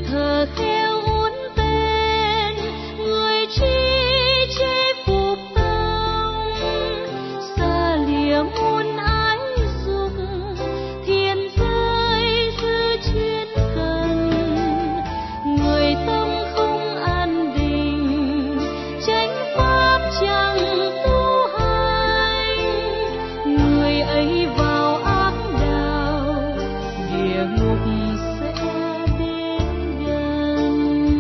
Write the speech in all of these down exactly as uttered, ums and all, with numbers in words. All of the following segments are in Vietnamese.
thờ khéo uốn tên, người chi chế phục tông, xa lìa muôn ái dục, thiên giới giữ chuyên cần, người tâm không an định, chánh pháp chẳng tu hành, người ấy vào ác đạo, địa ngục sẽ đến gần.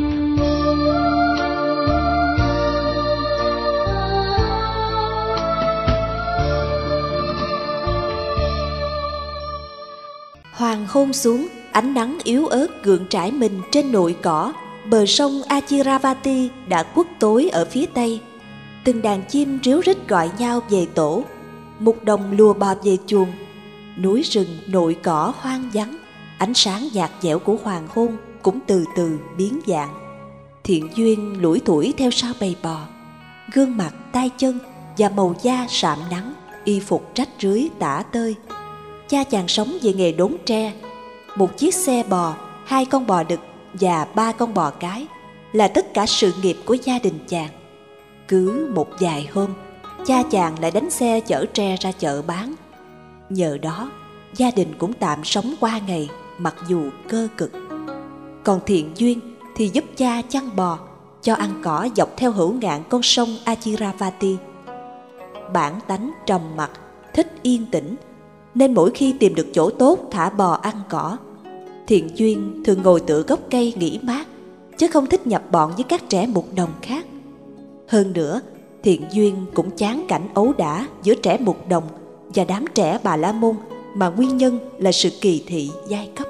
Hoàng hôn xuống, ánh nắng yếu ớt gượng trải mình trên nội cỏ. Bờ sông Achiravati đã khuất tối ở phía tây. Từng đàn chim ríu rít gọi nhau về tổ. Mục đồng lùa bò về chuồng. Núi rừng nội cỏ hoang vắng. Ánh sáng nhạt nhẽo của hoàng hôn cũng từ từ biến dạng. Thiện duyên lủi thủi theo sau bầy bò. Gương mặt, tay chân và màu da sạm nắng, y phục rách rưới tả tơi. Cha chàng sống về nghề đốn tre. Một chiếc xe bò, hai con bò đực và ba con bò cái là tất cả sự nghiệp của gia đình chàng. Cứ một vài hôm, cha chàng lại đánh xe chở tre ra chợ bán. Nhờ đó, gia đình cũng tạm sống qua ngày mặc dù cơ cực. Còn Thiện duyên thì giúp cha chăn bò, cho ăn cỏ dọc theo hữu ngạn con sông Achiravati. Bản tánh trầm mặc, thích yên tĩnh, nên mỗi khi tìm được chỗ tốt thả bò ăn cỏ, Thiện duyên thường ngồi tựa gốc cây nghỉ mát, chứ không thích nhập bọn với các trẻ mục đồng khác. Hơn nữa, Thiện duyên cũng chán cảnh ấu đả giữa trẻ mục đồng và đám trẻ Bà La Môn, mà nguyên nhân là sự kỳ thị giai cấp.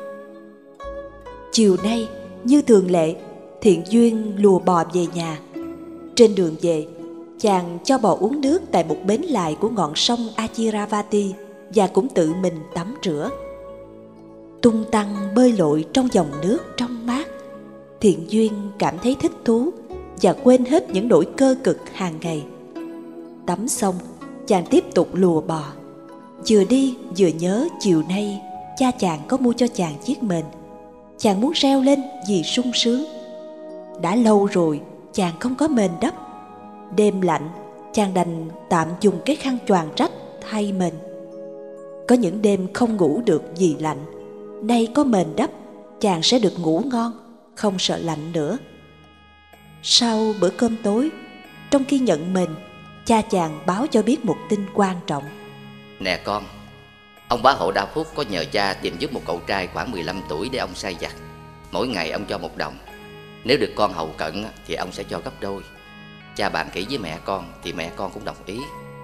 Chiều nay, như thường lệ, Thiện duyên lùa bò về nhà. Trên đường về, chàng cho bò uống nước tại một bến lại của ngọn sông Achiravati và cũng tự mình tắm rửa. Tung tăng bơi lội trong dòng nước trong mát, Thiện duyên cảm thấy thích thú và quên hết những nỗi cơ cực hàng ngày. Tắm xong, chàng tiếp tục lùa bò. Vừa đi vừa nhớ chiều nay cha chàng có mua cho chàng chiếc mền. Chàng muốn reo lên vì sung sướng. Đã lâu rồi chàng không có mền đắp. Đêm lạnh, chàng đành tạm dùng cái khăn choàng rách thay mền. Có những đêm không ngủ được vì lạnh. Nay có mền đắp, chàng sẽ được ngủ ngon, không sợ lạnh nữa. Sau bữa cơm tối, trong khi nhận mền, cha chàng báo cho biết một tin quan trọng. Nè con, ông bá hộ Đa Phúc có nhờ cha tìm giúp một cậu trai khoảng mười lăm tuổi để ông sai vặt. Mỗi ngày ông cho một đồng. Nếu được con hầu cận thì ông sẽ cho gấp đôi. Cha bàn kỹ với mẹ con thì mẹ con cũng đồng ý.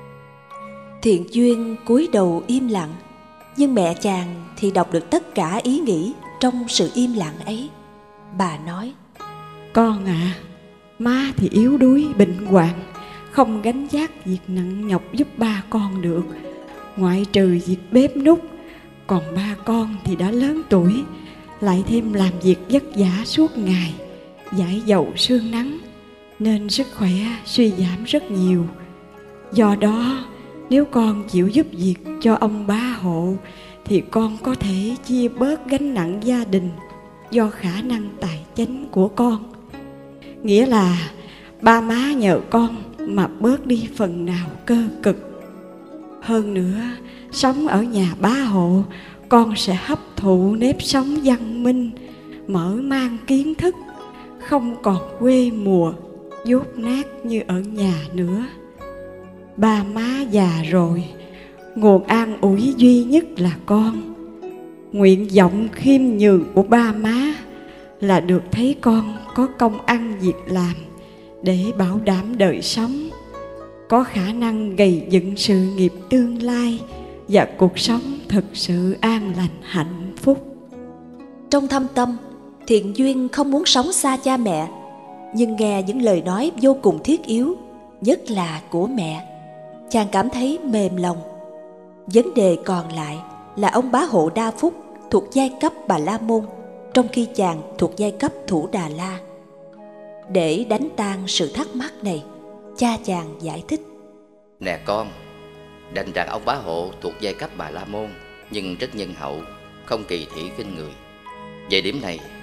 Thiện duyên cúi đầu im lặng, nhưng mẹ chàng thì đọc được tất cả ý nghĩ trong sự im lặng ấy. Bà nói: Con à, má thì yếu đuối bệnh hoạn, không gánh vác việc nặng nhọc giúp ba con được. Ngoại trừ việc bếp núc, còn ba con thì đã lớn tuổi, lại thêm làm việc vất vả suốt ngày, dãi dầu sương nắng, nên sức khỏe suy giảm rất nhiều. Do đó, nếu con chịu giúp việc cho ông bá hộ, thì con có thể chia bớt gánh nặng gia đình do khả năng tài chánh của con. Nghĩa là ba má nhờ con mà bớt đi phần nào cơ cực. Hơn nữa, sống ở nhà bá hộ, con sẽ hấp thụ nếp sống văn minh, mở mang kiến thức, không còn quê mùa, dốt nát như ở nhà nữa. Ba má già rồi, nguồn an ủi duy nhất là con. Nguyện vọng khiêm nhường của ba má là được thấy con có công ăn việc làm để bảo đảm đời sống, có khả năng gầy dựng sự nghiệp tương lai và cuộc sống thực sự an lành hạnh phúc. Trong thâm tâm, Thiện duyên không muốn sống xa cha mẹ, nhưng nghe những lời nói vô cùng thiết yếu, nhất là của mẹ, chàng cảm thấy mềm lòng. Vấn đề còn lại là ông bá hộ Đa Phúc thuộc giai cấp Bà La Môn, trong khi chàng thuộc giai cấp Thủ Đà La. Để đánh tan sự thắc mắc này, cha chàng giải thích: Nè con, đành rằng ông bá hộ thuộc giai cấp Bà La Môn, nhưng rất nhân hậu, không kỳ thị khinh người. Về điểm này,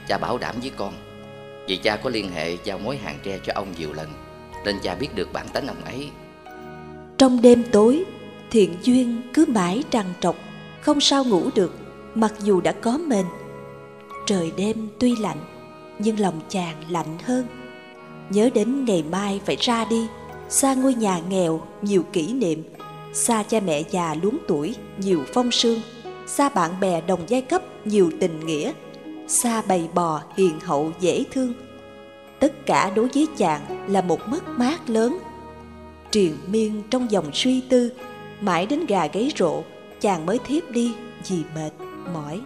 cha bảo đảm với con. Vì cha có liên hệ giao mối hàng tre cho ông nhiều lần, nên cha biết được bản tính ông ấy. Trong đêm tối, Thiện Duyên cứ mãi trằn trọc, không sao ngủ được, mặc dù đã có mền. Trời đêm tuy lạnh, nhưng lòng chàng lạnh hơn. Nhớ đến ngày mai phải ra đi, xa ngôi nhà nghèo nhiều kỷ niệm, xa cha mẹ già luống tuổi nhiều phong sương, xa bạn bè đồng giai cấp nhiều tình nghĩa, xa bầy bò hiền hậu dễ thương. Tất cả đối với chàng là một mất mát lớn. Triền miên trong dòng suy tư, mãi đến gà gáy rộ, chàng mới thiếp đi vì mệt mỏi.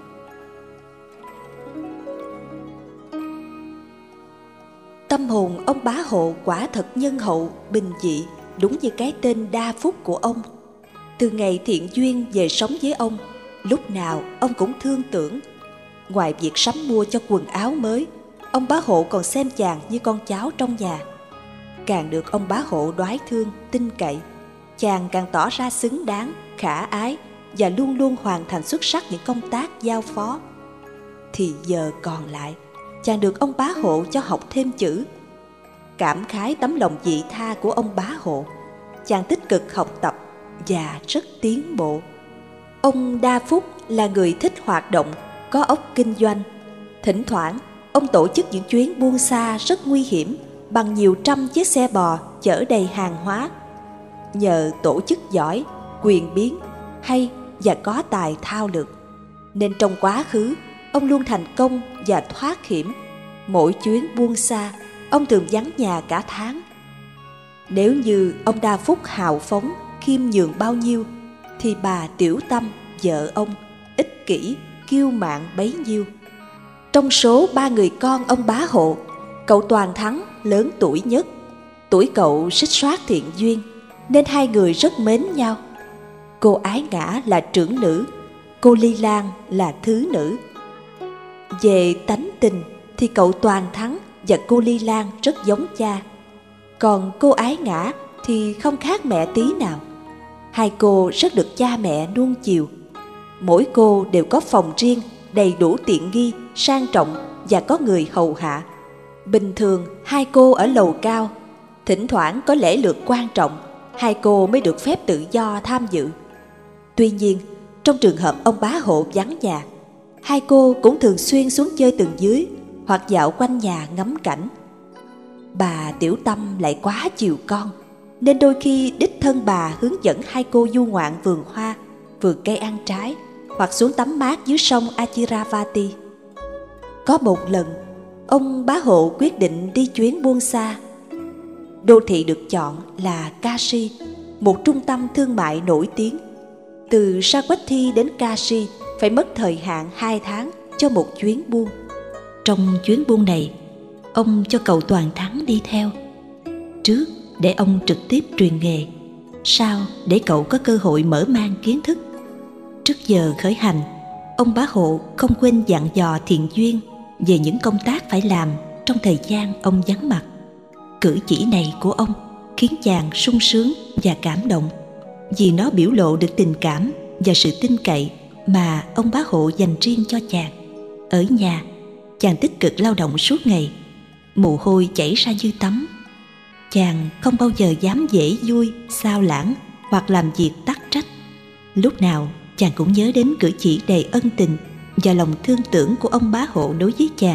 Tâm hồn ông Bá Hộ quả thật nhân hậu, bình dị, đúng như cái tên đa phúc của ông. Từ ngày Thiện Duyên về sống với ông, lúc nào ông cũng thương tưởng. Ngoài việc sắm mua cho quần áo mới, ông Bá Hộ còn xem chàng như con cháu trong nhà. Càng được ông Bá Hộ đoái thương, tin cậy, chàng càng tỏ ra xứng đáng, khả ái và luôn luôn hoàn thành xuất sắc những công tác giao phó. Thì giờ còn lại, chàng được ông Bá Hộ cho học thêm chữ. Cảm khái tấm lòng vị tha của ông Bá Hộ, chàng tích cực học tập và rất tiến bộ. Ông Đa Phúc là người thích hoạt động, có óc kinh doanh. Thỉnh thoảng, ông tổ chức những chuyến buôn xa rất nguy hiểm bằng nhiều trăm chiếc xe bò chở đầy hàng hóa. Nhờ tổ chức giỏi, quyền biến, hay và có tài thao lược, nên trong quá khứ, ông luôn thành công và thoát hiểm. Mỗi chuyến buôn xa, ông thường vắng nhà cả tháng. Nếu như ông Đa Phúc hào phóng, khiêm nhường bao nhiêu, thì bà Tiểu Tâm, vợ ông, ích kỷ, kiêu mạn bấy nhiêu. Trong số ba người con ông Bá Hộ, cậu Toàn Thắng lớn tuổi nhất. Tuổi cậu xích soát Thiện Duyên, nên hai người rất mến nhau. Cô Ái Ngã là trưởng nữ, cô Ly Lan là thứ nữ. Về tánh tình thì cậu Toàn Thắng và cô Ly Lan rất giống cha. Còn cô Ái Ngã thì không khác mẹ tí nào. Hai cô rất được cha mẹ nuông chiều. Mỗi cô đều có phòng riêng, đầy đủ tiện nghi, sang trọng và có người hầu hạ. Bình thường hai cô ở lầu cao, thỉnh thoảng có lễ lượt quan trọng, hai cô mới được phép tự do tham dự. Tuy nhiên, trong trường hợp ông Bá Hộ vắng nhà, hai cô cũng thường xuyên xuống chơi tầng dưới hoặc dạo quanh nhà ngắm cảnh. Bà Tiểu Tâm lại quá chiều con, nên đôi khi đích thân bà hướng dẫn hai cô du ngoạn vườn hoa, vườn cây ăn trái, hoặc xuống tắm mát dưới sông Achiravati. Có một lần, ông Bá Hộ quyết định đi chuyến buôn xa. Đô thị được chọn là Kashi, một trung tâm thương mại nổi tiếng. Từ Savatthi đến Kashi phải mất thời hạn hai tháng cho một chuyến buôn. Trong chuyến buôn này, ông cho cậu Toàn Thắng đi theo. Trước để ông trực tiếp truyền nghề, sau để cậu có cơ hội mở mang kiến thức. Trước giờ khởi hành, ông Bá Hộ không quên dặn dò Thiện Duyên về những công tác phải làm trong thời gian ông vắng mặt. Cử chỉ này của ông khiến chàng sung sướng và cảm động, vì nó biểu lộ được tình cảm và sự tin cậy mà ông Bá Hộ dành riêng cho chàng. Ở nhà, chàng tích cực lao động suốt ngày, mồ hôi chảy ra như tắm. Chàng không bao giờ dám dễ vui, xao lãng hoặc làm việc tắc trách. Lúc nào chàng cũng nhớ đến cử chỉ đầy ân tình và lòng thương tưởng của ông Bá Hộ đối với chàng.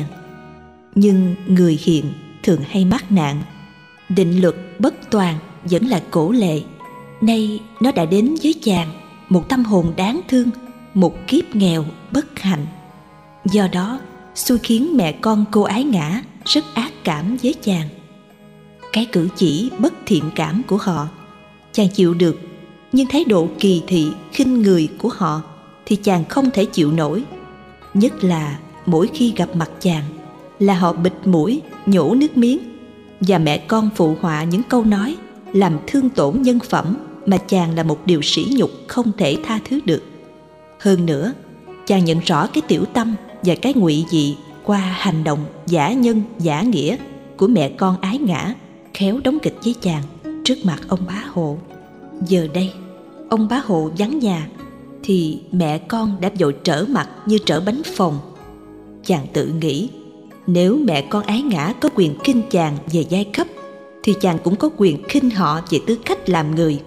Nhưng người hiền thường hay mắc nạn. Định luật bất toàn vẫn là cổ lệ. Nay nó đã đến với chàng, một tâm hồn đáng thương, một kiếp nghèo bất hạnh. Do đó, xui khiến mẹ con cô Ái Ngã rất ác cảm với chàng. Cái cử chỉ bất thiện cảm của họ, chàng chịu được, nhưng thái độ kỳ thị, khinh người của họ thì chàng không thể chịu nổi. Nhất là mỗi khi gặp mặt chàng là họ bịt mũi, nhổ nước miếng, và mẹ con phụ họa những câu nói làm thương tổn nhân phẩm mà chàng là một điều sỉ nhục không thể tha thứ được. Hơn nữa, chàng nhận rõ cái tiểu tâm và cái ngụy dị qua hành động giả nhân giả nghĩa của mẹ con Ái Ngã khéo đóng kịch với chàng trước mặt ông Bá Hộ. Giờ đây, ông Bá Hộ vắng nhà thì mẹ con đã vội trở mặt như trở bánh phồng. Chàng tự nghĩ Nếu mẹ con Ái Ngã có quyền khinh chàng về giai cấp, thì chàng cũng có quyền khinh họ về tư cách làm người.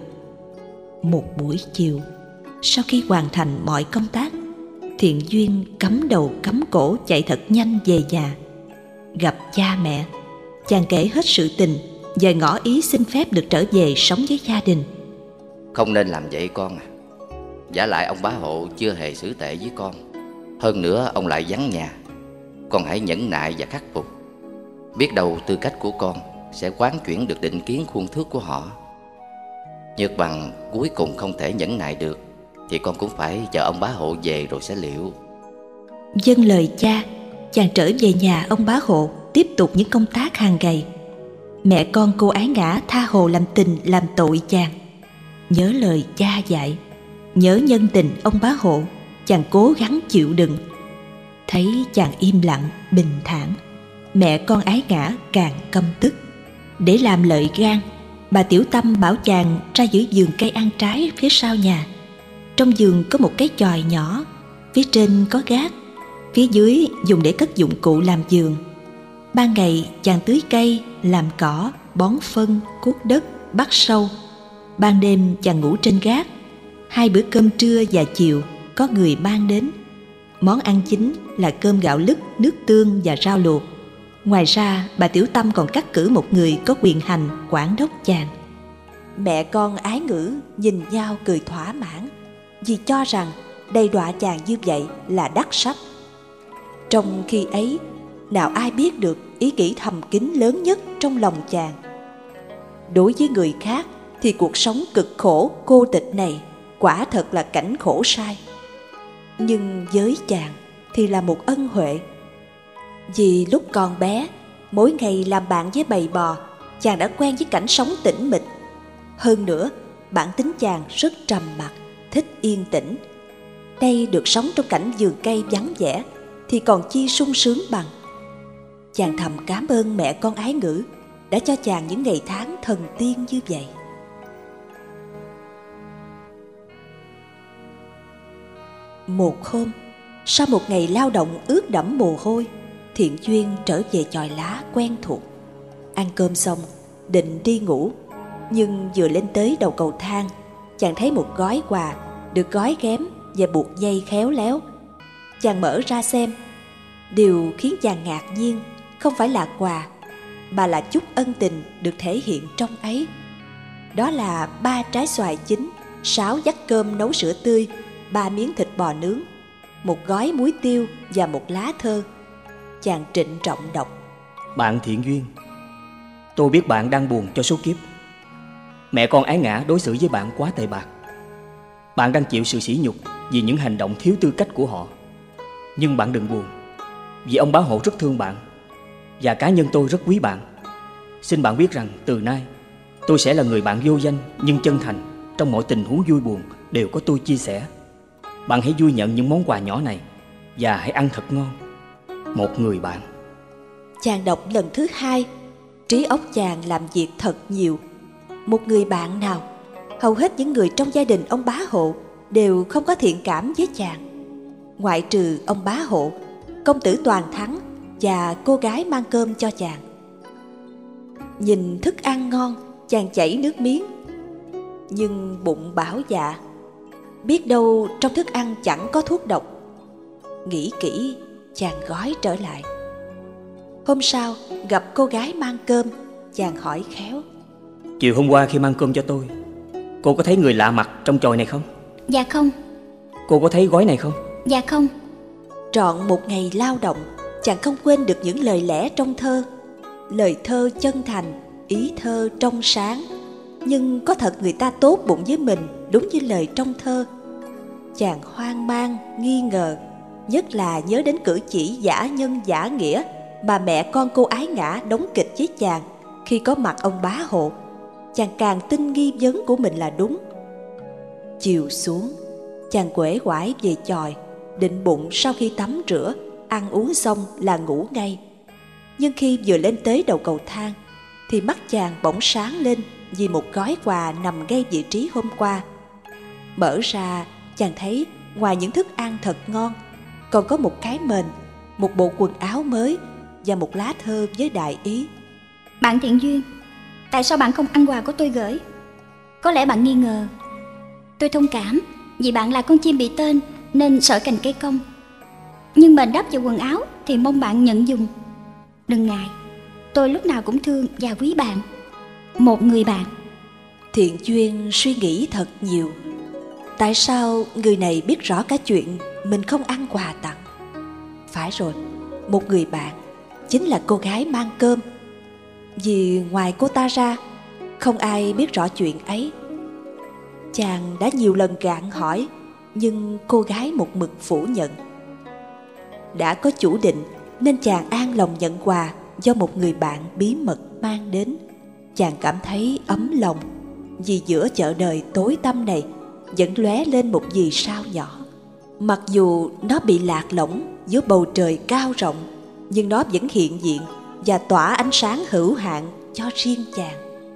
Một buổi chiều, sau khi hoàn thành mọi công tác, Thiện Duyên cắm đầu cắm cổ chạy thật nhanh về nhà. Gặp cha mẹ, chàng kể hết sự tình và ngỏ ý xin phép được trở về sống với gia đình. Không nên làm vậy con à. Vả lại ông bá hộ chưa hề xử tệ với con. Hơn nữa ông lại vắng nhà. Con hãy nhẫn nại và khắc phục. Biết đâu tư cách của con sẽ quán chuyển được định kiến khuôn thước của họ. Nhược bằng cuối cùng không thể nhẫn nại được, thì con cũng phải chờ ông bá hộ về rồi sẽ liệu. Vâng lời cha, chàng trở về nhà ông bá hộ, tiếp tục những công tác hàng ngày. Mẹ con cô Ái Ngã tha hồ làm tình làm tội chàng. Nhớ lời cha dạy, nhớ nhân tình ông bá hộ, chàng cố gắng chịu đựng. Thấy chàng im lặng, bình thản, mẹ con Ái Ngã càng căm tức. Để làm lợi gan, bà Tiểu Tâm bảo chàng ra giữa vườn cây ăn trái phía sau nhà. Trong vườn có một cái chòi nhỏ, phía trên có gác, phía dưới dùng để cất dụng cụ làm vườn. Ban ngày chàng tưới cây, làm cỏ, bón phân, cuốc đất, bắt sâu. Ban đêm chàng ngủ trên gác. Hai bữa cơm trưa và chiều có người mang đến. Món ăn chính là cơm gạo lứt, nước tương và rau luộc. Ngoài ra bà Tiểu Tâm còn cắt cử một người có quyền hành quản đốc chàng. Mẹ con Ái Ngữ nhìn nhau cười thỏa mãn, vì cho rằng đầy đọa chàng như vậy là đắc sắc. Trong khi ấy, nào ai biết được ý nghĩ thầm kín lớn nhất trong lòng chàng. Đối với người khác thì cuộc sống cực khổ cô tịch này quả thật là cảnh khổ sai. Nhưng với chàng thì là một ân huệ. Vì lúc còn bé, mỗi ngày làm bạn với bầy bò, chàng đã quen với cảnh sống tĩnh mịch. Hơn nữa, bản tính chàng rất trầm mặc, thích yên tĩnh. Đây được sống trong cảnh vườn cây vắng vẻ thì còn chi sung sướng bằng. Chàng thầm cảm ơn mẹ con Ái Ngữ đã cho chàng những ngày tháng thần tiên như vậy. Một hôm, sau một ngày lao động ướt đẫm mồ hôi, Thiện Duyên trở về chòi lá quen thuộc. Ăn cơm xong, định đi ngủ, nhưng vừa lên tới đầu cầu thang, chàng thấy một gói quà được gói ghém và buộc dây khéo léo. Chàng mở ra xem. Điều khiến chàng ngạc nhiên không phải là quà, mà là chút ân tình được thể hiện trong ấy. Đó là ba trái xoài chín, sáu vắt cơm nấu sữa tươi, ba miếng thịt bò nướng, một gói muối tiêu và một lá thơ. Chàng trịnh trọng đọc: Bạn Thiện Duyên, tôi biết bạn đang buồn cho số kiếp. Mẹ con Ái Ngã đối xử với bạn quá tệ bạc. Bạn đang chịu sự sỉ nhục vì những hành động thiếu tư cách của họ. Nhưng bạn đừng buồn, vì ông bá hộ rất thương bạn, và cá nhân tôi rất quý bạn. Xin bạn biết rằng từ nay tôi sẽ là người bạn vô danh nhưng chân thành. Trong mọi tình huống vui buồn đều có tôi chia sẻ. Bạn hãy vui nhận những món quà nhỏ này và hãy ăn thật ngon. Một người bạn. Chàng đọc lần thứ hai, trí óc chàng làm việc thật nhiều. Một người bạn nào? Hầu hết những người trong gia đình ông bá hộ đều không có thiện cảm với chàng. Ngoại trừ ông bá hộ, công tử Toàn Thắng và cô gái mang cơm cho chàng. Nhìn thức ăn ngon, chàng chảy nước miếng. Nhưng bụng bảo dạ, biết đâu trong thức ăn chẳng có thuốc độc. Nghĩ kỹ, chàng gói trở lại. Hôm sau gặp cô gái mang cơm, chàng hỏi khéo: Chiều hôm qua khi mang cơm cho tôi, cô có thấy người lạ mặt trong chòi này không? Dạ không. Cô có thấy gói này không? Dạ không. Trọn một ngày lao động, chàng không quên được những lời lẽ trong thơ. Lời thơ chân thành, ý thơ trong sáng. Nhưng có thật người ta tốt bụng với mình đúng như lời trong thơ. Chàng hoang mang, nghi ngờ, nhất là nhớ đến cử chỉ giả nhân giả nghĩa mà mẹ con cô Ái Ngã đóng kịch với chàng khi có mặt ông bá hộ. Chàng càng tin nghi vấn của mình là đúng. Chiều xuống, chàng quể quải về chòi, định bụng sau khi tắm rửa, ăn uống xong là ngủ ngay. Nhưng khi vừa lên tới đầu cầu thang, thì mắt chàng bỗng sáng lên vì một gói quà nằm ngay vị trí hôm qua. Mở ra, chàng thấy ngoài những thức ăn thật ngon, còn có một cái mền, một bộ quần áo mới và một lá thơ với đại ý: Bạn Thiện Duyên, tại sao bạn không ăn quà của tôi gửi? Có lẽ bạn nghi ngờ. Tôi thông cảm, vì bạn là con chim bị tên nên sợ cành cây cong. Nhưng mền đắp vào quần áo thì mong bạn nhận dùng. Đừng ngại, tôi lúc nào cũng thương và quý bạn. Một người bạn. Thiện Duyên suy nghĩ thật nhiều. Tại sao người này biết rõ cả chuyện mình không ăn quà tặng? Phải rồi, một người bạn chính là cô gái mang cơm. Vì ngoài cô ta ra, không ai biết rõ chuyện ấy. Chàng đã nhiều lần gạn hỏi, nhưng cô gái một mực phủ nhận. Đã có chủ định nên chàng an lòng nhận quà do một người bạn bí mật mang đến. Chàng cảm thấy ấm lòng, vì giữa chợ đời tối tăm này vẫn lóe lên một vì sao nhỏ. Mặc dù nó bị lạc lõng giữa bầu trời cao rộng, nhưng nó vẫn hiện diện và tỏa ánh sáng hữu hạn cho riêng chàng.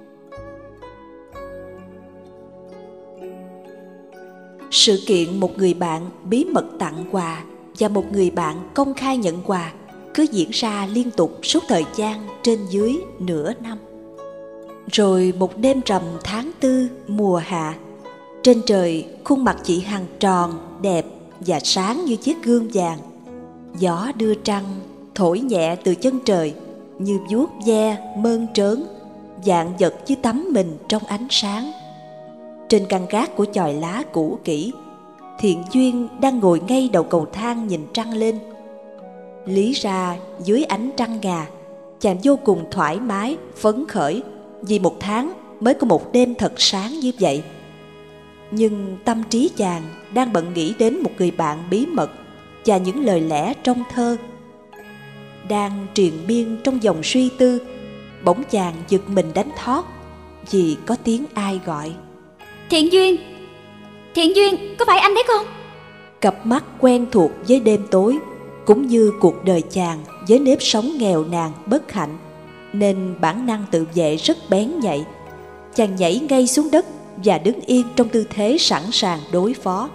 Sự kiện một người bạn bí mật tặng quà và một người bạn công khai nhận quà cứ diễn ra liên tục suốt thời gian trên dưới nửa năm. Rồi một đêm rằm tháng tư mùa hạ, trên trời khuôn mặt chị Hằng tròn, đẹp và sáng như chiếc gương vàng. Gió đưa trăng thổi nhẹ từ chân trời, như vuốt ve mơn trớn, vạn vật như tắm mình trong ánh sáng. Trên căn gác của chòi lá cũ kỹ, Thiện Duyên đang ngồi ngay đầu cầu thang nhìn trăng lên. Lý ra dưới ánh trăng ngà, chàng vô cùng thoải mái, phấn khởi, vì một tháng mới có một đêm thật sáng như vậy. Nhưng tâm trí chàng đang bận nghĩ đến một người bạn bí mật và những lời lẽ trong thơ. Đang triền miên trong dòng suy tư, bỗng chàng giật mình đánh thót vì có tiếng ai gọi: Thiện Duyên! Thiện Duyên, có phải anh đấy không? Cặp mắt quen thuộc với đêm tối, cũng như cuộc đời chàng với nếp sống nghèo nàn bất hạnh, nên bản năng tự vệ rất bén nhạy. Chàng nhảy ngay xuống đất và đứng yên trong tư thế sẵn sàng đối phó.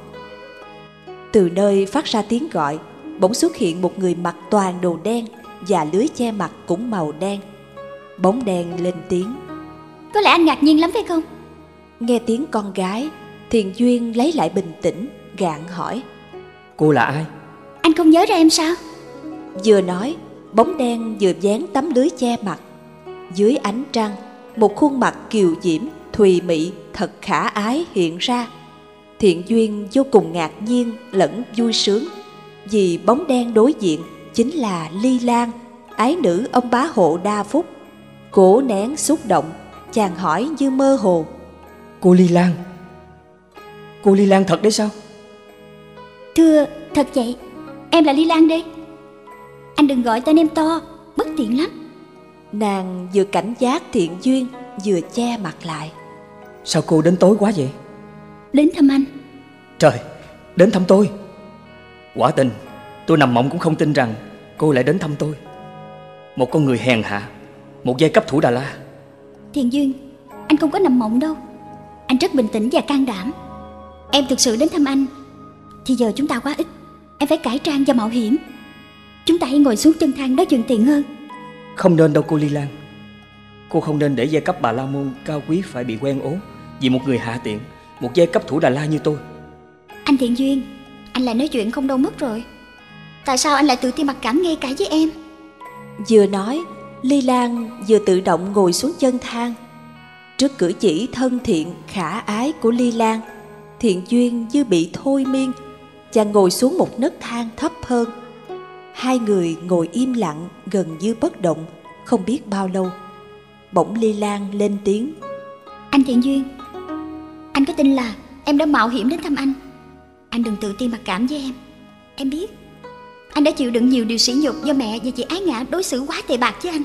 Từ nơi phát ra tiếng gọi, bỗng xuất hiện một người mặc toàn đồ đen và lưới che mặt cũng màu đen. Bóng đen lên tiếng: Có lẽ anh ngạc nhiên lắm phải không? Nghe tiếng con gái, Thiện Duyên lấy lại bình tĩnh, gạn hỏi: Cô là ai? Anh không nhớ ra em sao? Vừa nói, bóng đen vừa dán tấm lưới che mặt. Dưới ánh trăng, một khuôn mặt kiều diễm, thùy mị, thật khả ái hiện ra. Thiện Duyên vô cùng ngạc nhiên lẫn vui sướng, vì bóng đen đối diện chính là Ly Lan, ái nữ ông bá hộ Đa Phúc. Cố nén xúc động, chàng hỏi như mơ hồ: Cô Ly Lan? Cô Ly Lan thật đấy sao? Thưa, thật vậy, em là Ly Lan đây. Anh đừng gọi tên em to, bất tiện lắm. Nàng vừa cảnh giác Thiện Duyên, vừa che mặt lại. Sao cô đến tối quá vậy? Đến thăm anh. Trời, đến thăm tôi? Quả tình, tôi nằm mộng cũng không tin rằng cô lại đến thăm tôi. Một con người hèn hạ, một giai cấp thủ Đà La. Thiện Duyên, anh không có nằm mộng đâu. Anh rất bình tĩnh và can đảm. Em thực sự đến thăm anh thì giờ chúng ta quá ít. Em phải cải trang và mạo hiểm. Chúng ta hãy ngồi xuống chân thang đó thuận tiện hơn. Không nên đâu cô Ly Lan. Cô không nên để giai cấp Bà La Môn cao quý phải bị quen ố vì một người hạ tiện, một giai cấp thủ Đà La như tôi. Anh Thiện Duyên, anh lại nói chuyện không đâu mất rồi. Tại sao anh lại tự ti mặc cảm ngay cả với em? Vừa nói, Ly Lan vừa tự động ngồi xuống chân thang. Trước cử chỉ thân thiện khả ái của Ly Lan, Thiện Duyên như bị thôi miên. Chàng ngồi xuống một nấc thang thấp hơn. Hai người ngồi im lặng gần như bất động không biết bao lâu. Bỗng Ly Lan lên tiếng: Anh Thiện Duyên, anh có tin là em đã mạo hiểm đến thăm anh? Anh đừng tự ti mặc cảm với em. Em biết anh đã chịu đựng nhiều điều sỉ nhục do mẹ và chị Ái Ngã đối xử quá tệ bạc với anh.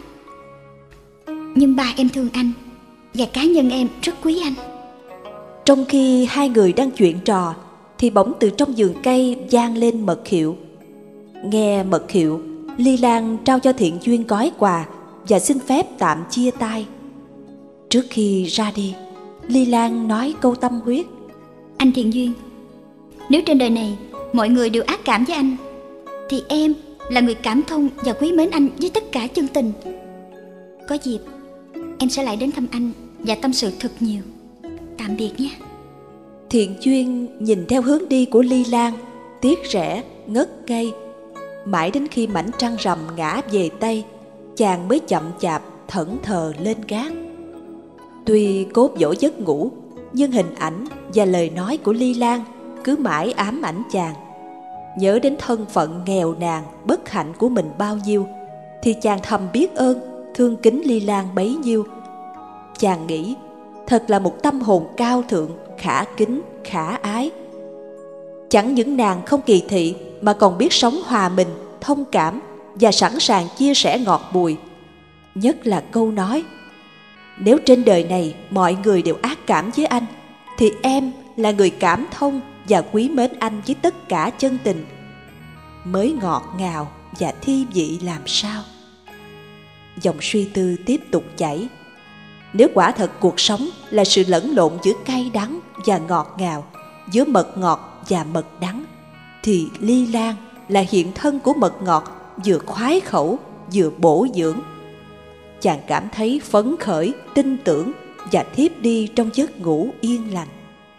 Nhưng ba em thương anh và cá nhân em rất quý anh. Trong khi hai người đang chuyện trò thì bỗng từ trong vườn cây vang lên mật hiệu. Nghe mật hiệu, Ly Lan trao cho Thiện Duyên gói quà và xin phép tạm chia tay. Trước khi ra đi, Ly Lan nói câu tâm huyết: Anh Thiện Duyên, nếu trên đời này mọi người đều ác cảm với anh thì em là người cảm thông và quý mến anh với tất cả chân tình. Có dịp em sẽ lại đến thăm anh và tâm sự thật nhiều. Tạm biệt nhé. Thiện Duyên nhìn theo hướng đi của Ly Lan, tiếc rẻ, ngất ngây. Mãi đến khi mảnh trăng rằm ngã về Tây, chàng mới chậm chạp thẫn thờ lên gác. Tuy cốt dỗ giấc ngủ, nhưng hình ảnh và lời nói của Ly Lan cứ mãi ám ảnh chàng. Nhớ đến thân phận nghèo nàn, bất hạnh của mình bao nhiêu, thì chàng thầm biết ơn, thương kính Ly Lan bấy nhiêu. Chàng nghĩ, thật là một tâm hồn cao thượng, khả kính, khả ái. Chẳng những nàng không kỳ thị, mà còn biết sống hòa mình, thông cảm và sẵn sàng chia sẻ ngọt bùi. Nhất là câu nói: nếu trên đời này mọi người đều ác cảm với anh, thì em là người cảm thông và quý mến anh với tất cả chân tình, mới ngọt ngào và thi vị làm sao. Dòng suy tư tiếp tục chảy. Nếu quả thật cuộc sống là sự lẫn lộn giữa cay đắng và ngọt ngào, giữa mật ngọt và mật đắng, thì Ly Lan là hiện thân của mật ngọt, vừa khoái khẩu vừa bổ dưỡng. Chàng cảm thấy phấn khởi, tin tưởng và thiếp đi trong giấc ngủ yên lành.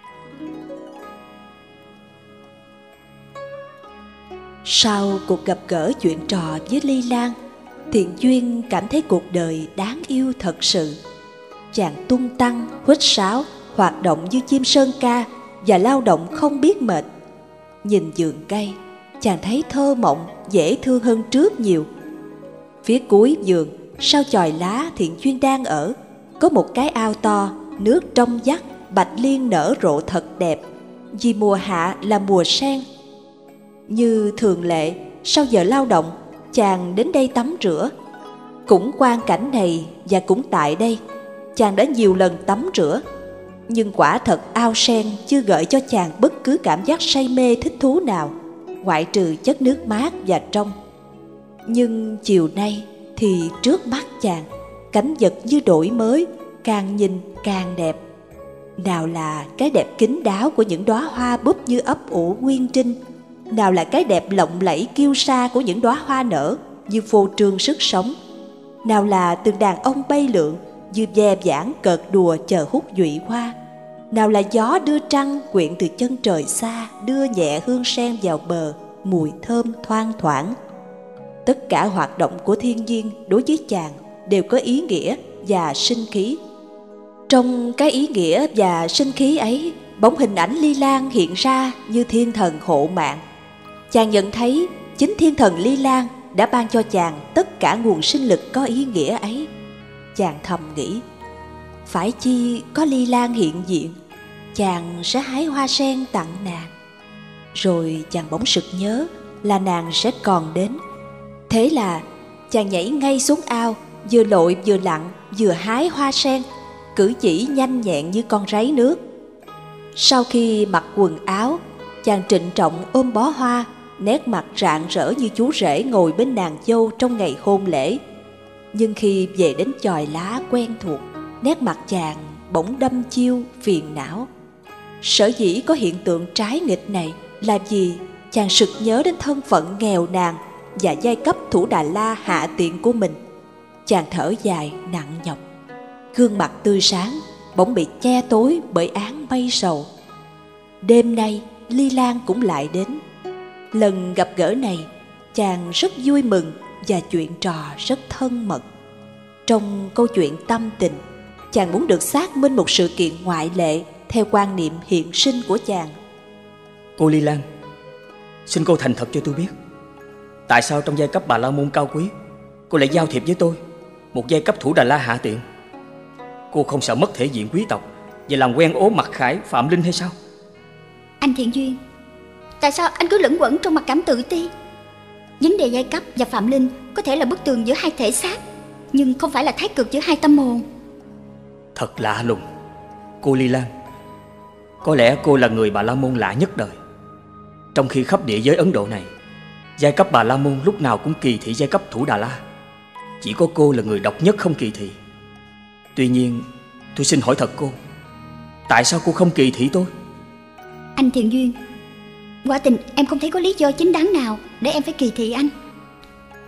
Sau cuộc gặp gỡ chuyện trò với Ly Lan, Thiện Duyên cảm thấy cuộc đời đáng yêu thật sự. Chàng tung tăng, huýt sáo, hoạt động như chim sơn ca và lao động không biết mệt. Nhìn vườn cây, chàng thấy thơ mộng, dễ thương hơn trước nhiều. Phía cuối vườn, sau chòi lá Thiện Duyên đang ở, có một cái ao to, nước trong vắt, bạch liên nở rộ thật đẹp, vì mùa hạ là mùa sen. Như thường lệ, sau giờ lao động, chàng đến đây tắm rửa. Cũng quang cảnh này và cũng tại đây, chàng đã nhiều lần tắm rửa. Nhưng quả thật ao sen chưa gợi cho chàng bất cứ cảm giác say mê thích thú nào, ngoại trừ chất nước mát và trong. Nhưng chiều nay thì trước mắt chàng, cảnh vật như đổi mới, càng nhìn càng đẹp. Nào là cái đẹp kín đáo của những đóa hoa búp như ấp ủ nguyên trinh, nào là cái đẹp lộng lẫy kiêu sa của những đóa hoa nở như phô trương sức sống, nào là từng đàn ông bay lượn như ve vãn cợt đùa chờ hút nhụy hoa, nào là gió đưa trăng quyện từ chân trời xa đưa nhẹ hương sen vào bờ, mùi thơm thoang thoảng. Tất cả hoạt động của thiên nhiên đối với chàng đều có ý nghĩa và sinh khí. Trong cái ý nghĩa và sinh khí ấy, bỗng hình ảnh Ly Lan hiện ra như thiên thần hộ mạng. Chàng nhận thấy chính thiên thần Ly Lan đã ban cho chàng tất cả nguồn sinh lực có ý nghĩa ấy. Chàng thầm nghĩ, phải chi có Ly Lan hiện diện, chàng sẽ hái hoa sen tặng nàng. Rồi chàng bỗng sực nhớ là nàng sẽ còn đến. Thế là chàng nhảy ngay xuống ao, vừa lội vừa lặn vừa hái hoa sen, cử chỉ nhanh nhẹn như con ráy nước. Sau khi mặc quần áo, chàng trịnh trọng ôm bó hoa, nét mặt rạng rỡ như chú rể ngồi bên nàng dâu trong ngày hôn lễ. Nhưng khi về đến chòi lá quen thuộc, nét mặt chàng bỗng đâm chiêu phiền não. Sở dĩ có hiện tượng trái nghịch này là vì chàng sực nhớ đến thân phận nghèo nàn và giai cấp Thủ Đà La hạ tiện của mình. Chàng thở dài nặng nhọc, gương mặt tươi sáng bỗng bị che tối bởi áng mây sầu. Đêm nay Ly Lan cũng lại đến. Lần gặp gỡ này, chàng rất vui mừng và chuyện trò rất thân mật. Trong câu chuyện tâm tình, chàng muốn được xác minh một sự kiện ngoại lệ theo quan niệm hiện sinh của chàng. Cô Ly Lan, xin cô thành thật cho tôi biết, tại sao trong giai cấp Bà La Môn cao quý, cô lại giao thiệp với tôi, một giai cấp Thủ Đà La hạ tiện? Cô không sợ mất thể diện quý tộc và làm quen ố Mặc Khải, Phạm Linh hay sao? Anh Thiện Duyên, tại sao anh cứ lẫn quẩn trong mặc cảm tự ti? Vấn đề giai cấp và Phạm Linh có thể là bức tường giữa hai thể xác, nhưng không phải là thái cực giữa hai tâm hồn. Thật lạ lùng. Cô Ly Lan, có lẽ cô là người Bà La Môn lạ nhất đời. Trong khi khắp địa giới Ấn Độ này, giai cấp Bà La Môn lúc nào cũng kỳ thị giai cấp Thủ Đà La, chỉ có cô là người độc nhất không kỳ thị. Tuy nhiên, tôi xin hỏi thật cô, tại sao cô không kỳ thị tôi? Anh Thiện Duyên, quả tình em không thấy có lý do chính đáng nào để em phải kỳ thị anh.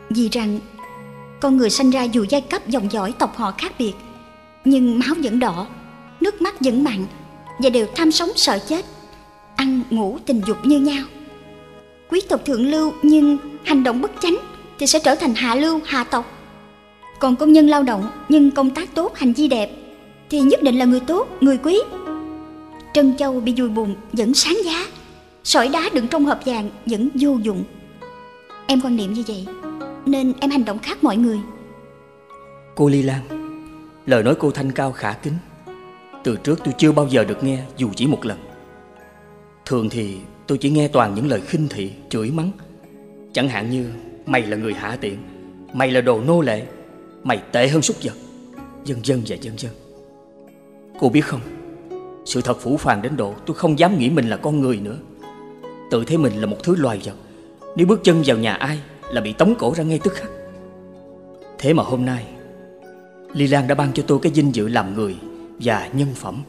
Vì rằng con người sanh ra dù giai cấp dòng dõi tộc họ khác biệt, nhưng máu vẫn đỏ, nước mắt vẫn mặn, và đều tham sống sợ chết, ăn ngủ tình dục như nhau. Quý tộc thượng lưu nhưng hành động bất chánh thì sẽ trở thành hạ lưu hạ tộc. Còn công nhân lao động nhưng công tác tốt, hành vi đẹp thì nhất định là người tốt, người quý. Trân châu bị dùi bùn vẫn sáng giá, sỏi đá đựng trong hộp vàng vẫn vô dụng. Em quan niệm như vậy nên em hành động khác mọi người. Cô Ly Lan, lời nói cô thanh cao khả kính. Từ trước tôi chưa bao giờ được nghe dù chỉ một lần. Thường thì tôi chỉ nghe toàn những lời khinh thị, chửi mắng. Chẳng hạn như mày là người hạ tiện, mày là đồ nô lệ, mày tệ hơn súc vật, vân vân và vân vân. Cô biết không, sự thật phũ phàng đến độ tôi không dám nghĩ mình là con người nữa. Tự thấy mình là một thứ loài vật, nếu bước chân vào nhà ai là bị tống cổ ra ngay tức khắc. Thế mà hôm nay Ly Lan đã ban cho tôi cái vinh dự làm người và nhân phẩm.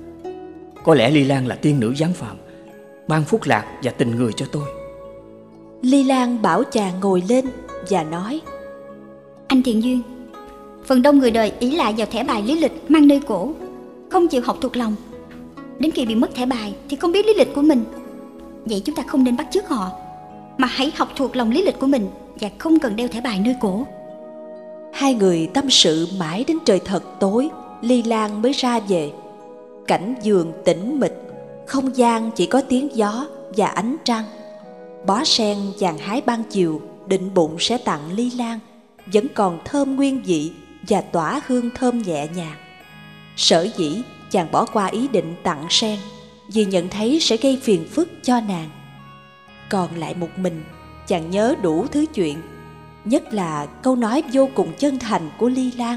Có lẽ Ly Lan là tiên nữ giáng phàm, ban phúc lạc và tình người cho tôi. Ly Lan bảo chàng ngồi lên và nói: Anh Thiện Duyên, phần đông người đời ỷ lại vào thẻ bài lý lịch mang nơi cổ, không chịu học thuộc lòng. Đến khi bị mất thẻ bài thì không biết lý lịch của mình. Vậy chúng ta không nên bắt chước họ, mà hãy học thuộc lòng lý lịch của mình và không cần đeo thẻ bài nơi cổ. Hai người tâm sự mãi đến trời thật tối, Ly Lan mới ra về. Cảnh vườn tĩnh mịch, không gian chỉ có tiếng gió và ánh trăng. Bó sen chàng hái ban chiều định bụng sẽ tặng Ly Lan vẫn còn thơm nguyên vị và tỏa hương thơm nhẹ nhàng. Sở dĩ chàng bỏ qua ý định tặng sen vì nhận thấy sẽ gây phiền phức cho nàng. Còn lại một mình, chàng nhớ đủ thứ chuyện, nhất là câu nói vô cùng chân thành của Ly Lan: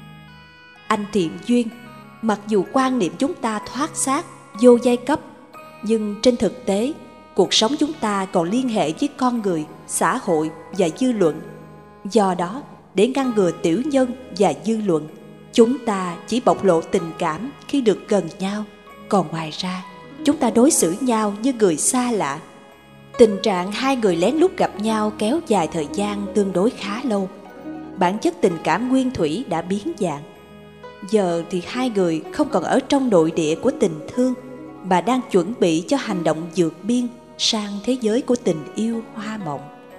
Anh Thiện Duyên, mặc dù quan niệm chúng ta thoát xác, vô giai cấp, nhưng trên thực tế, cuộc sống chúng ta còn liên hệ với con người, xã hội và dư luận. Do đó, để ngăn ngừa tiểu nhân và dư luận, chúng ta chỉ bộc lộ tình cảm khi được gần nhau. Còn ngoài ra, chúng ta đối xử nhau như người xa lạ. Tình trạng hai người lén lút gặp nhau kéo dài thời gian tương đối khá lâu. Bản chất tình cảm nguyên thủy đã biến dạng. Giờ thì hai người không còn ở trong nội địa của tình thương, mà đang chuẩn bị cho hành động vượt biên sang thế giới của tình yêu hoa mộng.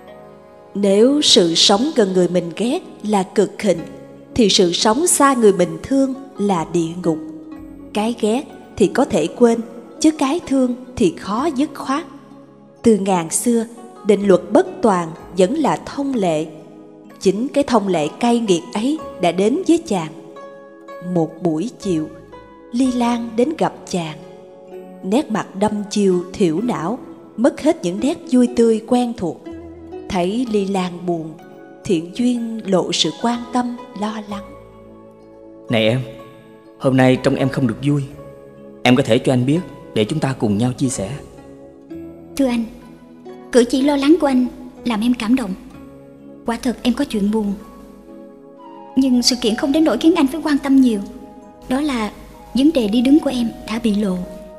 Nếu sự sống gần người mình ghét là cực hình, thì sự sống xa người mình thương là địa ngục. Cái ghét thì có thể quên, chứ cái thương thì khó dứt khoát. Từ ngàn xưa, định luật bất toàn vẫn là thông lệ. Chính cái thông lệ cay nghiệt ấy đã đến với chàng. Một buổi chiều, Ly Lan đến gặp chàng. Nét mặt đăm chiêu thiểu não, mất hết những nét vui tươi quen thuộc. Thấy Ly Lan buồn, Thiện Duyên lộ sự quan tâm, lo lắng. Này em, hôm nay trông em không được vui. Em có thể cho anh biết để chúng ta cùng nhau chia sẻ. Thưa anh, cử chỉ lo lắng của anh làm em cảm động. Quả thật em có chuyện buồn, nhưng sự kiện không đến nỗi khiến anh phải quan tâm nhiều. Đó là vấn đề đi đứng của em đã bị lộ.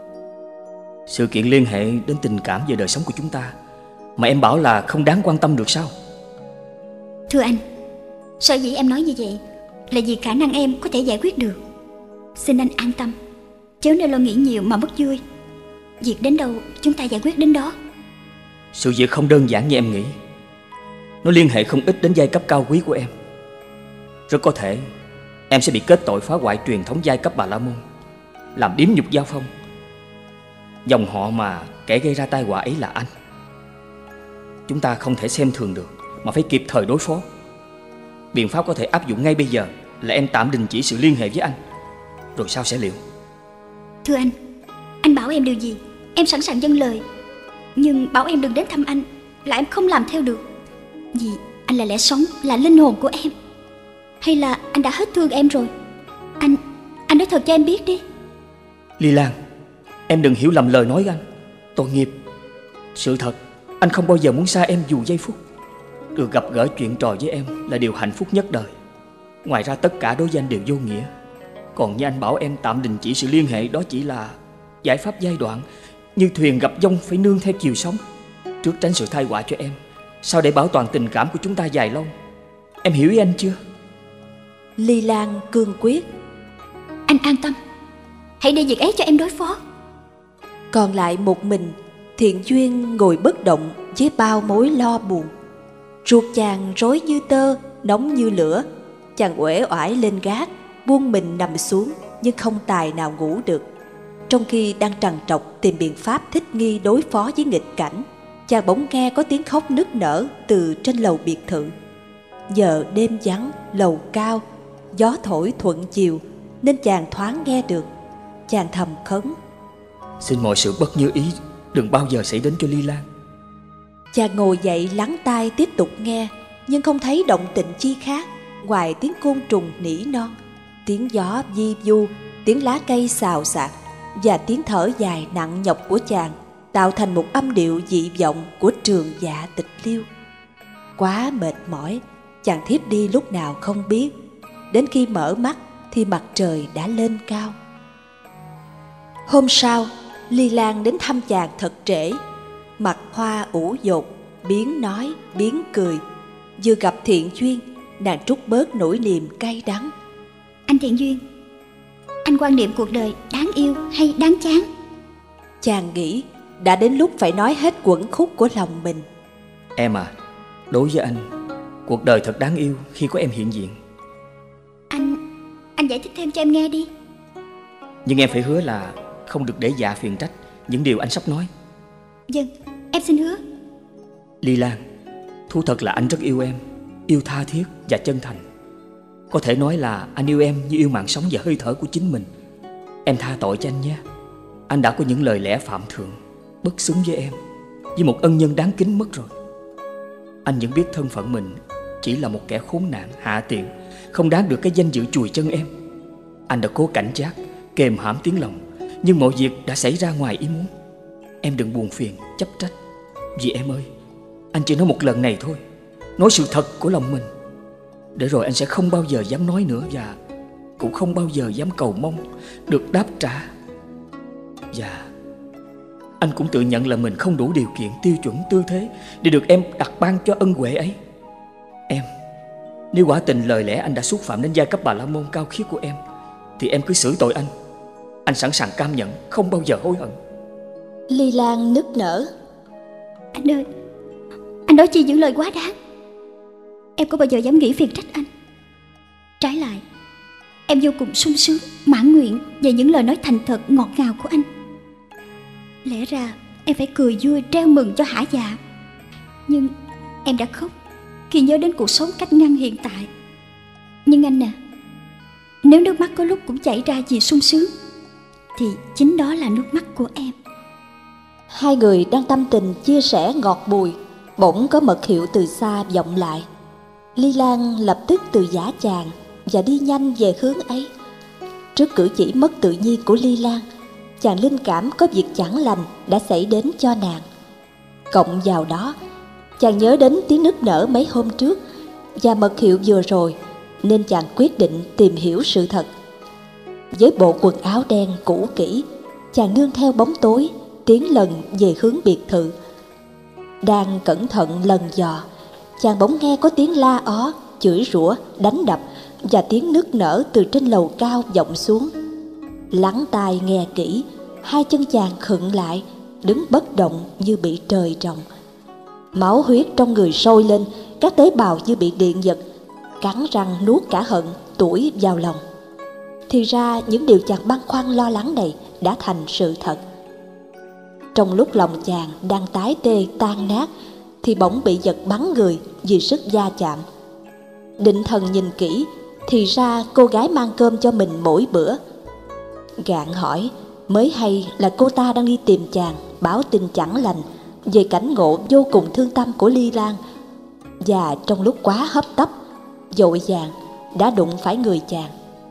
Sự kiện liên hệ đến tình cảm và đời sống của chúng ta mà em bảo là không đáng quan tâm được sao? Thưa anh, sở dĩ em nói như vậy là vì khả năng em có thể giải quyết được. Xin anh an tâm, chớ nên lo nghĩ nhiều mà mất vui. Việc đến đâu chúng ta giải quyết đến đó. Sự việc không đơn giản như em nghĩ. Nó liên hệ không ít đến giai cấp cao quý của em. Rất có thể em sẽ bị kết tội phá hoại truyền thống giai cấp Bà La Môn, làm điếm nhục giao phong. Dòng họ mà kẻ gây ra tai họa ấy là anh. Chúng ta không thể xem thường được, mà phải kịp thời đối phó. Biện pháp có thể áp dụng ngay bây giờ là em tạm đình chỉ sự liên hệ với anh, rồi sau sẽ liệu. Thưa anh, anh bảo em điều gì em sẵn sàng dâng lời. Nhưng bảo em đừng đến thăm anh là em không làm theo được. Vì anh là lẽ sống, là linh hồn của em. Hay là anh đã hết thương em rồi? Anh, anh nói thật cho em biết đi. Ly Lan, em đừng hiểu lầm lời nói của anh. Tội nghiệp. Sự thật, anh không bao giờ muốn xa em dù giây phút. Được gặp gỡ chuyện trò với em là điều hạnh phúc nhất đời. Ngoài ra tất cả đối với anh đều vô nghĩa. Còn như anh bảo em tạm đình chỉ sự liên hệ, đó chỉ là giải pháp giai đoạn, như thuyền gặp giông phải nương theo chiều sóng. Trước tránh sự tai họa cho em, Sao để bảo toàn tình cảm của chúng ta dài lâu? Em hiểu ý anh chưa? Ly Lan cương quyết. Anh an tâm, hãy để việc ấy cho em đối phó. Còn lại một mình, Thiện Duyên ngồi bất động với bao mối lo buồn. Ruột chàng rối như tơ, nóng như lửa. Chàng uể oải lên gác, buông mình nằm xuống nhưng không tài nào ngủ được. Trong khi đang trằn trọc tìm biện pháp thích nghi đối phó với nghịch cảnh, chàng bỗng nghe có tiếng khóc nức nở từ trên lầu biệt thự. Giờ đêm vắng, lầu cao, gió thổi thuận chiều nên chàng thoáng nghe được. Chàng thầm khấn: Xin mọi sự bất như ý đừng bao giờ xảy đến cho Ly Lan. Chàng ngồi dậy lắng tai tiếp tục nghe, nhưng không thấy động tĩnh chi khác ngoài tiếng côn trùng nỉ non, tiếng gió vi vu, tiếng lá cây xào xạc và tiếng thở dài nặng nhọc của chàng tạo thành một âm điệu dị vọng của trường dạ tịch liêu. Quá mệt mỏi, chàng thiếp đi lúc nào không biết. Đến khi mở mắt thì mặt trời đã lên cao. Hôm sau, Ly Lan đến thăm chàng thật trễ. Mặt hoa ủ dột, biến nói, biến cười. Vừa gặp Thiện Duyên, nàng trút bớt nỗi niềm cay đắng. Anh Thiện Duyên, anh quan niệm cuộc đời đáng yêu hay đáng chán? Chàng nghĩ đã đến lúc phải nói hết quẩn khúc của lòng mình. Em à, đối với anh, cuộc đời thật đáng yêu khi có em hiện diện. Anh, anh giải thích thêm cho em nghe đi. Nhưng em phải hứa là không được để dạ phiền trách những điều anh sắp nói. Vâng, em xin hứa. Ly Lan, thú thật là anh rất yêu em, yêu tha thiết và chân thành. Có thể nói là anh yêu em như yêu mạng sống và hơi thở của chính mình. Em tha tội cho anh nhé. Anh đã có những lời lẽ phạm thượng, bất xứng với em, với một ân nhân đáng kính mất rồi. Anh vẫn biết thân phận mình chỉ là một kẻ khốn nạn, hạ tiện, không đáng được cái danh dự chùi chân em. Anh đã cố cảnh giác, kềm hãm tiếng lòng, nhưng mọi việc đã xảy ra ngoài ý muốn. Em đừng buồn phiền, chấp trách. Vì em ơi, anh chỉ nói một lần này thôi, nói sự thật của lòng mình. Để rồi anh sẽ không bao giờ dám nói nữa, và cũng không bao giờ dám cầu mong được đáp trả. Và anh cũng tự nhận là mình không đủ điều kiện, tiêu chuẩn, tư thế để được em đặt ban cho ân huệ ấy. Em, nếu quả tình lời lẽ anh đã xúc phạm đến giai cấp Bà La Môn cao khiết của em, thì em cứ xử tội anh. Anh sẵn sàng cam nhận, không bao giờ hối hận. Ly Lan nức nở. Anh ơi, anh nói chi những lời quá đáng. Em có bao giờ dám nghĩ phiền trách anh. Trái lại, em vô cùng sung sướng, mãn nguyện về những lời nói thành thật ngọt ngào của anh. Lẽ ra em phải cười vui treo mừng cho hả dạ, nhưng em đã khóc khi nhớ đến cuộc sống cách ngăn hiện tại. Nhưng anh à, nếu nước mắt có lúc cũng chảy ra vì sung sướng, thì chính đó là nước mắt của em. Hai người đang tâm tình chia sẻ ngọt bùi, bỗng có mật hiệu từ xa vọng lại. Ly Lan lập tức từ giã chàng và đi nhanh về hướng ấy. Trước cử chỉ mất tự nhiên của Ly Lan, chàng linh cảm có việc chẳng lành đã xảy đến cho nàng. Cộng vào đó, chàng nhớ đến tiếng nức nở mấy hôm trước và mật hiệu vừa rồi, nên chàng quyết định tìm hiểu sự thật. Với bộ quần áo đen cũ kỹ, chàng nương theo bóng tối tiến lần về hướng biệt thự. Đang cẩn thận lần dò, chàng bỗng nghe có tiếng la ó, chửi rủa, đánh đập và tiếng nức nở từ trên lầu cao vọng xuống. Lắng tai nghe kỹ, hai chân chàng khựng lại, đứng bất động như bị trời trồng. Máu huyết trong người sôi lên, các tế bào như bị điện giật, cắn răng nuốt cả hận, tủi vào lòng. Thì ra những điều chàng băn khoăn lo lắng này đã thành sự thật. Trong lúc lòng chàng đang tái tê tan nát, thì bỗng bị giật bắn người vì sức va chạm. Định thần nhìn kỹ, thì ra cô gái mang cơm cho mình mỗi bữa. Gạn hỏi, mới hay là cô ta đang đi tìm chàng, báo tin chẳng lành về cảnh ngộ vô cùng thương tâm của Ly Lan. Và trong lúc quá hấp tấp, vội vàng đã đụng phải người chàng.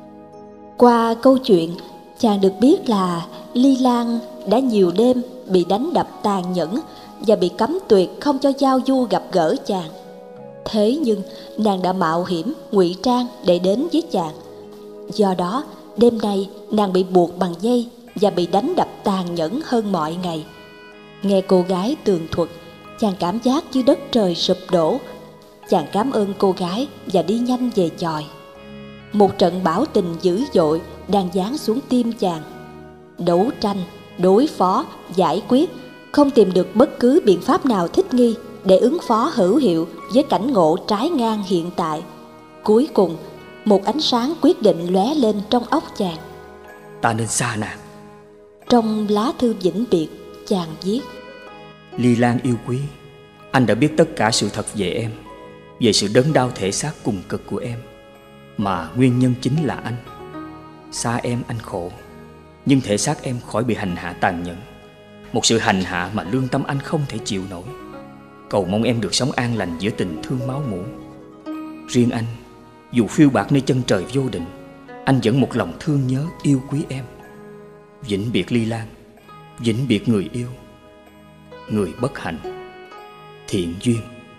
Qua câu chuyện, chàng được biết là Ly Lan đã nhiều đêm bị đánh đập tàn nhẫn và bị cấm tuyệt không cho giao du gặp gỡ chàng. Thế nhưng nàng đã mạo hiểm ngụy trang để đến với chàng. Do đó đêm nay nàng bị buộc bằng dây và bị đánh đập tàn nhẫn hơn mọi ngày. Nghe cô gái tường thuật, chàng cảm giác như đất trời sụp đổ. Chàng cảm ơn cô gái và đi nhanh về chòi. Một trận bão tình dữ dội đang giáng xuống tim chàng. Đấu tranh, đối phó, giải quyết, không tìm được bất cứ biện pháp nào thích nghi để ứng phó hữu hiệu với cảnh ngộ trái ngang hiện tại. Cuối cùng, một ánh sáng quyết định lóe lên trong óc chàng. Ta nên xa nàng. Trong lá thư vĩnh biệt, chàng viết: Ly Lan yêu quý, anh đã biết tất cả sự thật về em, về sự đớn đau thể xác cùng cực của em, mà nguyên nhân chính là anh. Xa em anh khổ, nhưng thể xác em khỏi bị hành hạ tàn nhẫn, một sự hành hạ mà lương tâm anh không thể chịu nổi. Cầu mong em được sống an lành giữa tình thương máu mủ. Riêng anh, dù phiêu bạt nơi chân trời vô định, anh vẫn một lòng thương nhớ yêu quý em. Vĩnh biệt Ly Lan, vĩnh biệt người yêu, người bất hạnh. Thiện Duyên.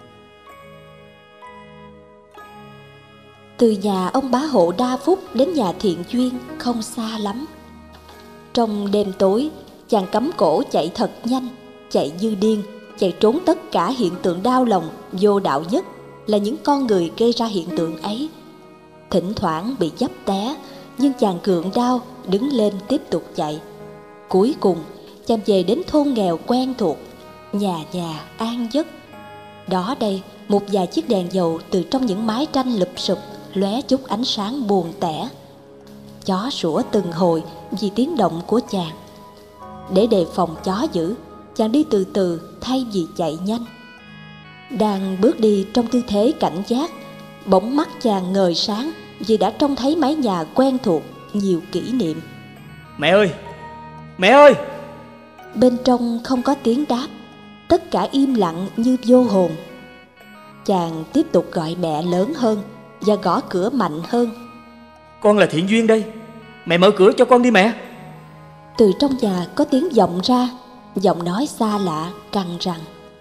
Từ nhà ông bá hộ Đa Phúc đến nhà Thiện Duyên không xa lắm. Trong đêm tối, chàng cắm cổ chạy thật nhanh, chạy như điên, chạy trốn tất cả hiện tượng đau lòng vô đạo nhất là những con người gây ra hiện tượng ấy. Thỉnh thoảng bị dấp té, nhưng chàng gượng đau đứng lên tiếp tục chạy. Cuối cùng, chàng về đến thôn nghèo quen thuộc, nhà nhà an giấc. Đó đây, một vài chiếc đèn dầu từ trong những mái tranh lụp xụp lóe chút ánh sáng buồn tẻ. Chó sủa từng hồi vì tiếng động của chàng. Để đề phòng chó dữ, chàng đi từ từ thay vì chạy nhanh. Đang bước đi trong tư thế cảnh giác, bỗng mắt chàng ngời sáng vì đã trông thấy mái nhà quen thuộc, nhiều kỷ niệm. Mẹ ơi! Mẹ ơi! Bên trong không có tiếng đáp, tất cả im lặng như vô hồn. Chàng tiếp tục gọi mẹ lớn hơn và gõ cửa mạnh hơn. Con là Thiện Duyên đây, mẹ mở cửa cho con đi mẹ. Từ trong nhà có tiếng vọng ra, giọng nói xa lạ cằn rằn.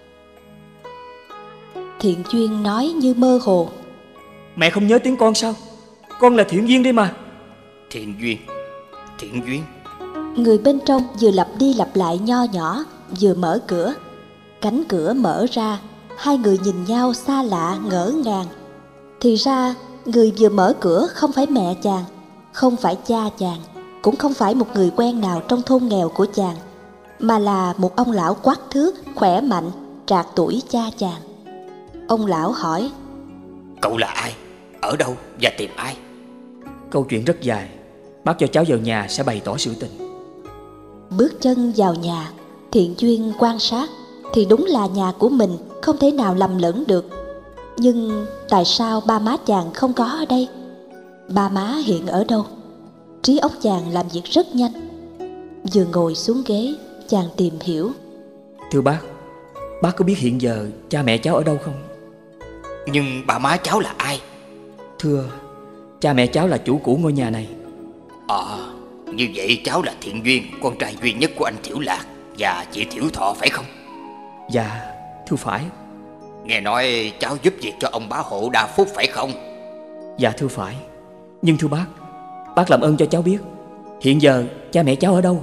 Thiện Duyên nói như mơ hồ: Mẹ không nhớ tiếng con sao? Con là Thiện Duyên đây mà. Thiện Duyên, Thiện Duyên. Người bên trong vừa lặp đi lặp lại nho nhỏ, vừa mở cửa. Cánh cửa mở ra, hai người nhìn nhau xa lạ ngỡ ngàng. Thì ra người vừa mở cửa không phải mẹ chàng, không phải cha chàng, cũng không phải một người quen nào trong thôn nghèo của chàng, mà là một ông lão quắc thước, khỏe mạnh, trạc tuổi cha chàng. Ông lão hỏi: Cậu là ai? Ở đâu và tìm ai? Câu chuyện rất dài, bác cho cháu vào nhà sẽ bày tỏ sự tình. Bước chân vào nhà, Thiện Duyên quan sát thì đúng là nhà của mình, không thể nào lầm lẫn được. Nhưng tại sao ba má chàng không có ở đây? Ba má hiện ở đâu? Trí óc chàng làm việc rất nhanh. Vừa ngồi xuống ghế, chàng tìm hiểu. Thưa bác, bác có biết hiện giờ cha mẹ cháu ở đâu không? Nhưng ba má cháu là ai? Thưa, cha mẹ cháu là chủ cũ ngôi nhà này. Ờ, à, như vậy cháu là Thiện Duyên, con trai duy nhất của anh Thiểu Lạc và chị Thiểu Thọ phải không? Dạ, thưa phải. Nghe nói cháu giúp việc cho ông bá hộ Đa Phúc phải không? Dạ thưa phải. Nhưng thưa bác, bác làm ơn cho cháu biết hiện giờ cha mẹ cháu ở đâu.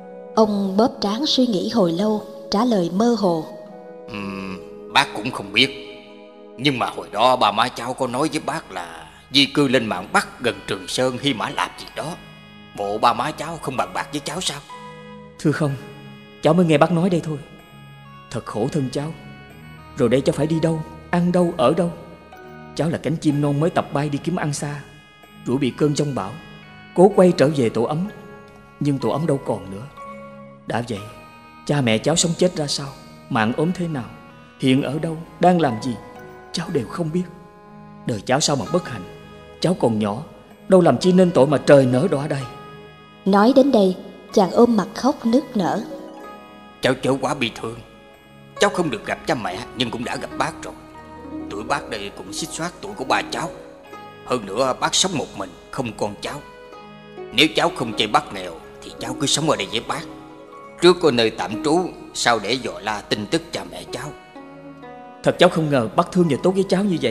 Ông bóp trán suy nghĩ hồi lâu, trả lời mơ hồ. uhm, Bác cũng không biết. Nhưng mà hồi đó ba má cháu có nói với bác là di cư lên mạn Bắc gần Trường Sơn Hy Mã Lạp gì đó. Bộ ba má cháu không bàn bạc với cháu sao? Thưa không, cháu mới nghe bác nói đây thôi. Thật khổ thân cháu. Rồi đây cháu phải đi đâu, ăn đâu, ở đâu? Cháu là cánh chim non mới tập bay đi kiếm ăn xa, rủi bị cơn giông bão, cố quay trở về tổ ấm. Nhưng tổ ấm đâu còn nữa. Đã vậy, cha mẹ cháu sống chết ra sao, mạng ốm thế nào, hiện ở đâu, đang làm gì, cháu đều không biết. Đời cháu sao mà bất hạnh. Cháu còn nhỏ, đâu làm chi nên tội mà trời nỡ đọa đây. Nói đến đây, chàng ôm mặt khóc nức nở. Cháu cháu quá bị thương. Cháu không được gặp cha mẹ, nhưng cũng đã gặp bác rồi. Tuổi bác đây cũng xích xoát tuổi của ba cháu. Hơn nữa bác sống một mình, không con cháu. Nếu cháu không chê bác nghèo thì cháu cứ sống ở đây với bác. Trước có nơi tạm trú, sau để dò la tin tức cha mẹ cháu. Thật cháu không ngờ bác thương và tốt với cháu như vậy.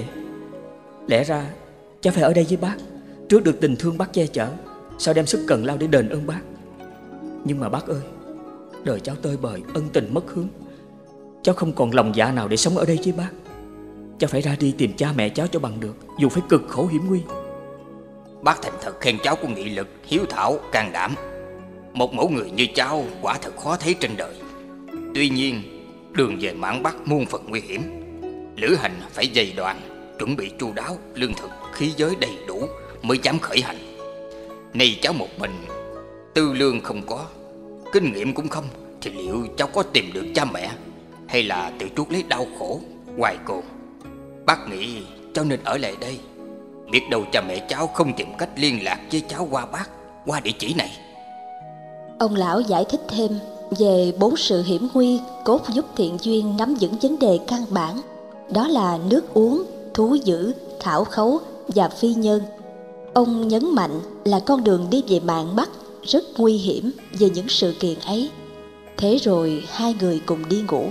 Lẽ ra cháu phải ở đây với bác, trước được tình thương bác che chở, sau đem sức cần lao để đền ơn bác. Nhưng mà bác ơi, đời cháu tơi bời, ân tình mất hướng. cháu không còn lòng dạ nào để sống ở đây với bác. Cháu phải ra đi tìm cha mẹ cháu cho bằng được, dù phải cực khổ hiểm nguy. Bác thành thật khen cháu có nghị lực, hiếu thảo, can đảm. Một mẫu người như cháu quả thật khó thấy trên đời. Tuy nhiên, đường về mạn Bắc muôn phần nguy hiểm. Lữ hành phải dày đoàn, chuẩn bị chu đáo, lương thực, khí giới đầy đủ mới dám khởi hành. Này cháu một mình, tư lương không có, kinh nghiệm cũng không, thì liệu cháu có tìm được cha mẹ, hay là tự chuốc lấy đau khổ, hoài cồn? Bác nghĩ cháu nên ở lại đây. Biết đâu cha mẹ cháu không tìm cách liên lạc với cháu qua bác, qua địa chỉ này. Ông lão giải thích thêm về bốn sự hiểm nguy cốt giúp Thiện Duyên nắm vững vấn đề căn bản. Đó là nước uống, thú dữ, thảo khấu và phi nhân. Ông nhấn mạnh là con đường đi về mạn Bắc rất nguy hiểm về những sự kiện ấy. Thế rồi hai người cùng đi ngủ.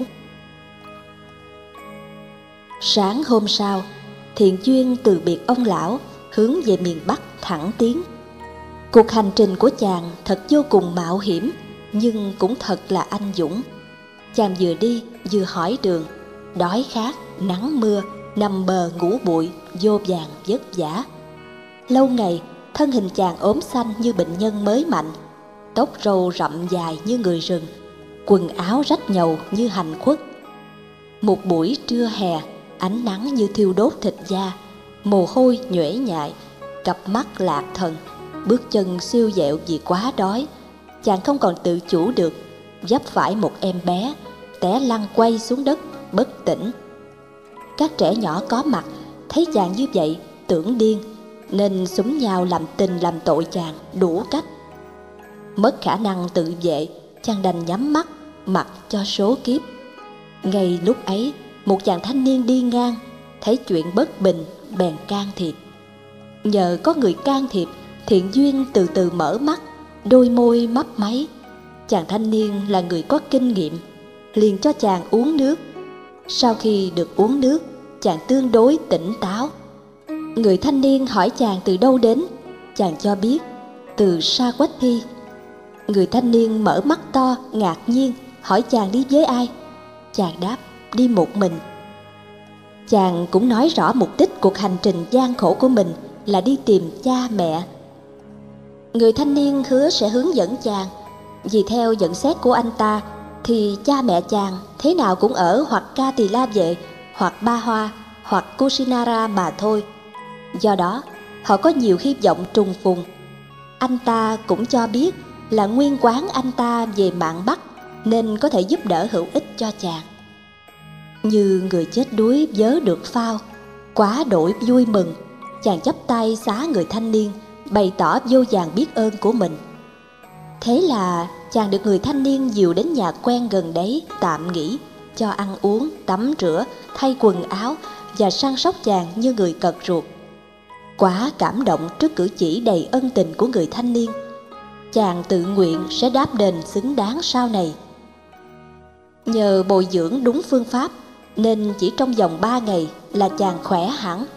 Sáng hôm sau, Thiện Duyên từ biệt ông lão, hướng về miền Bắc thẳng tiến. Cuộc hành trình của chàng thật vô cùng mạo hiểm, nhưng cũng thật là anh dũng. Chàng vừa đi vừa hỏi đường, đói khát, nắng mưa, nằm bờ ngủ bụi, vô vàn vất vả. Lâu ngày, thân hình chàng ốm xanh như bệnh nhân mới mạnh, tóc râu rậm dài như người rừng, quần áo rách nhầu như hành khuất. Một buổi trưa hè, ánh nắng như thiêu đốt thịt da, mồ hôi nhuễ nhại, cặp mắt lạc thần, bước chân siêu dẹo vì quá đói. Chàng không còn tự chủ được, vấp phải một em bé, té lăn quay xuống đất, bất tỉnh. Các trẻ nhỏ có mặt, thấy chàng như vậy, tưởng điên, nên xúm nhau làm tình làm tội chàng đủ cách. Mất khả năng tự vệ, chàng đành nhắm mắt, mặc cho số kiếp. Ngay lúc ấy, một chàng thanh niên đi ngang, thấy chuyện bất bình, bèn can thiệp. Nhờ có người can thiệp, Thiện Duyên từ từ mở mắt, đôi môi mấp máy. Chàng thanh niên là người có kinh nghiệm, liền cho chàng uống nước. Sau khi được uống nước, chàng tương đối tỉnh táo. Người thanh niên hỏi chàng từ đâu đến, chàng cho biết từ Sa Quách Thi. Người thanh niên mở mắt to, ngạc nhiên, hỏi chàng đi với ai. Chàng đáp đi một mình. Chàng cũng nói rõ mục đích cuộc hành trình gian khổ của mình là đi tìm cha mẹ. Người thanh niên hứa sẽ hướng dẫn chàng, vì theo nhận xét của anh ta thì cha mẹ chàng thế nào cũng ở hoặc Ca Tỳ La Vệ, hoặc Ba Hoa, hoặc Kusinara mà thôi. Do đó họ có nhiều hy vọng trùng phùng. Anh ta cũng cho biết là nguyên quán anh ta về mạn Bắc, nên có thể giúp đỡ hữu ích cho chàng. Như người chết đuối vớ được phao, quá đổi vui mừng, chàng chắp tay xá người thanh niên, bày tỏ vô vàn biết ơn của mình. Thế là chàng được người thanh niên dìu đến nhà quen gần đấy tạm nghỉ, cho ăn uống, tắm rửa, thay quần áo và săn sóc chàng như người cật ruột. Quá cảm động trước cử chỉ đầy ân tình của người thanh niên, chàng tự nguyện sẽ đáp đền xứng đáng sau này. Nhờ bồi dưỡng đúng phương pháp nên chỉ trong vòng ba ngày là chàng khỏe hẳn.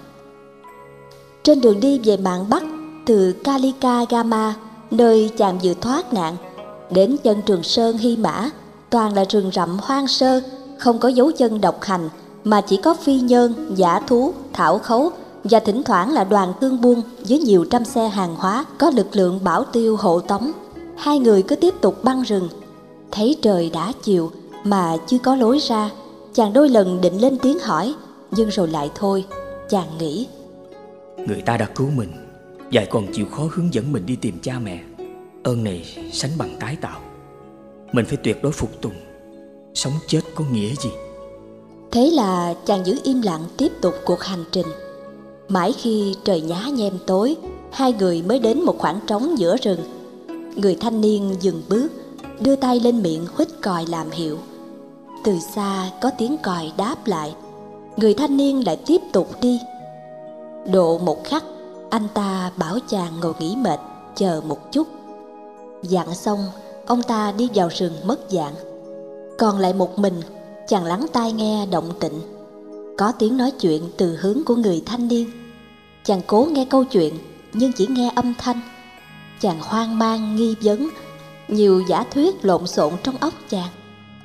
Trên đường đi về mạn Bắc, từ Kalika Gama, nơi chàng vừa thoát nạn, đến chân Trường Sơn Hy Mã, toàn là rừng rậm hoang sơ, không có dấu chân độc hành, mà chỉ có phi nhơn, dã thú, thảo khấu và thỉnh thoảng là đoàn thương buôn với nhiều trăm xe hàng hóa có lực lượng bảo tiêu hộ tống. Hai người cứ tiếp tục băng rừng. Thấy trời đã chiều mà chưa có lối ra, chàng đôi lần định lên tiếng hỏi, nhưng rồi lại thôi. Chàng nghĩ, người ta đã cứu mình, và còn chịu khó hướng dẫn mình đi tìm cha mẹ, ơn này sánh bằng tái tạo. Mình phải tuyệt đối phục tùng. Sống chết có nghĩa gì? Thế là chàng giữ im lặng tiếp tục cuộc hành trình. Mãi khi trời nhá nhem tối, hai người mới đến một khoảng trống giữa rừng. Người thanh niên dừng bước, đưa tay lên miệng huýt còi làm hiệu. Từ xa có tiếng còi đáp lại. Người thanh niên lại tiếp tục đi. Độ một khắc, anh ta bảo chàng ngồi nghỉ mệt, chờ một chút. Dặn xong, ông ta đi vào rừng mất dạng. Còn lại một mình, chàng lắng tai nghe động tĩnh. Có tiếng nói chuyện từ hướng của người thanh niên. Chàng cố nghe câu chuyện, nhưng chỉ nghe âm thanh. Chàng hoang mang nghi vấn, nhiều giả thuyết lộn xộn trong óc chàng.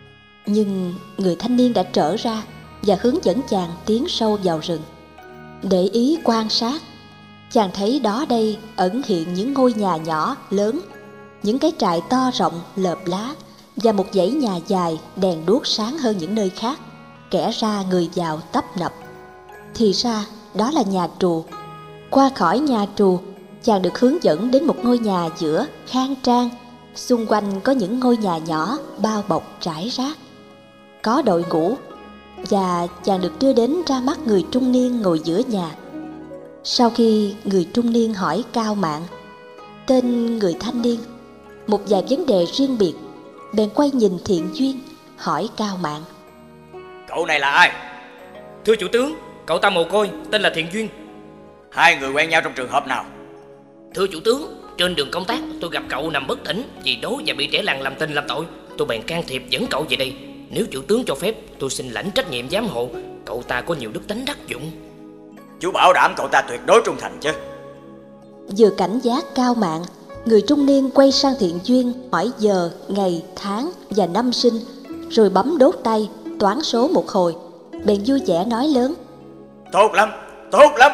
Nhưng người thanh niên đã trở ra và hướng dẫn chàng tiến sâu vào rừng. Để ý quan sát, chàng thấy đó đây ẩn hiện những ngôi nhà nhỏ, lớn, những cái trại to rộng, lợp lá và một dãy nhà dài, đèn đuốc sáng hơn những nơi khác, kẻ ra người vào tấp nập. Thì ra đó là nhà trù. Qua khỏi nhà trù, chàng được hướng dẫn đến một ngôi nhà giữa khang trang, xung quanh có những ngôi nhà nhỏ bao bọc rải rác. Có đội ngũ, và chàng được đưa đến ra mắt người trung niên ngồi giữa nhà. Sau khi người trung niên hỏi Cao Mạn tên người thanh niên một vài vấn đề riêng biệt, bèn quay nhìn Thiện Duyên hỏi Cao Mạn: Cậu này là ai? Thưa chủ tướng, cậu ta mồ côi, tên là Thiện Duyên. Hai người quen nhau trong trường hợp nào? Thưa chủ tướng, trên đường công tác tôi gặp cậu nằm bất tỉnh vì đố và bị trẻ làng làm tình làm tội. Tôi bèn can thiệp dẫn cậu về đây. Nếu chủ tướng cho phép, tôi xin lãnh trách nhiệm giám hộ. Cậu ta có nhiều đức tính đắc dụng. Chú bảo đảm cậu ta tuyệt đối trung thành chứ? Vừa cảnh giác Cao Mạn, người trung niên quay sang Thiện Duyên hỏi giờ, ngày, tháng và năm sinh, rồi bấm đốt tay toán số một hồi, bèn vui vẻ nói lớn: Tốt lắm, tốt lắm.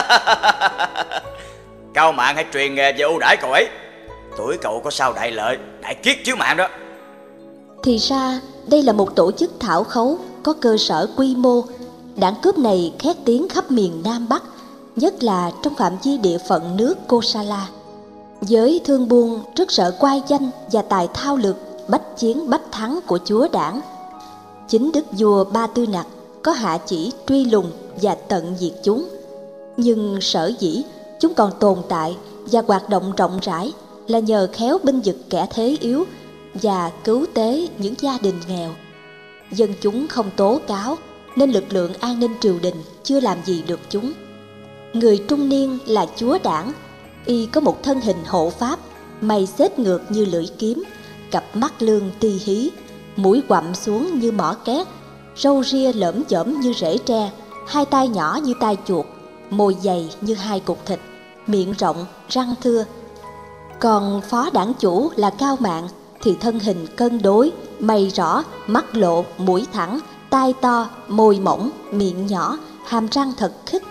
Cao Mạn hãy truyền nghề về ưu đãi cậu ấy. Tuổi cậu có sao đại lợi, đại kiết chiếu mạng đó. Thì ra đây là một tổ chức thảo khấu có cơ sở quy mô. Đảng cướp này khét tiếng khắp miền Nam Bắc, nhất là trong phạm vi địa phận nước Kosala. Giới thương buôn rất sợ quai danh và tài thao lược, bách chiến bách thắng của chúa đảng. Chính đức vua Ba Tư Nặc có hạ chỉ truy lùng và tận diệt chúng. Nhưng sở dĩ chúng còn tồn tại và hoạt động rộng rãi là nhờ khéo binh vực kẻ thế yếu và cứu tế những gia đình nghèo. Dân chúng không tố cáo nên lực lượng an ninh triều đình chưa làm gì được chúng. Người trung niên là chúa đảng, y có một thân hình hộ pháp, mày xết ngược như lưỡi kiếm, cặp mắt lương ti hí, mũi quặm xuống như mỏ két, râu ria lởm chởm như rễ tre, hai tay nhỏ như tai chuột, môi dày như hai cục thịt, miệng rộng, răng thưa. Còn phó đảng chủ là Cao Mạn thì thân hình cân đối, mày rõ, mắt lộ, mũi thẳng, tai to, môi mỏng, miệng nhỏ, hàm răng thật khích.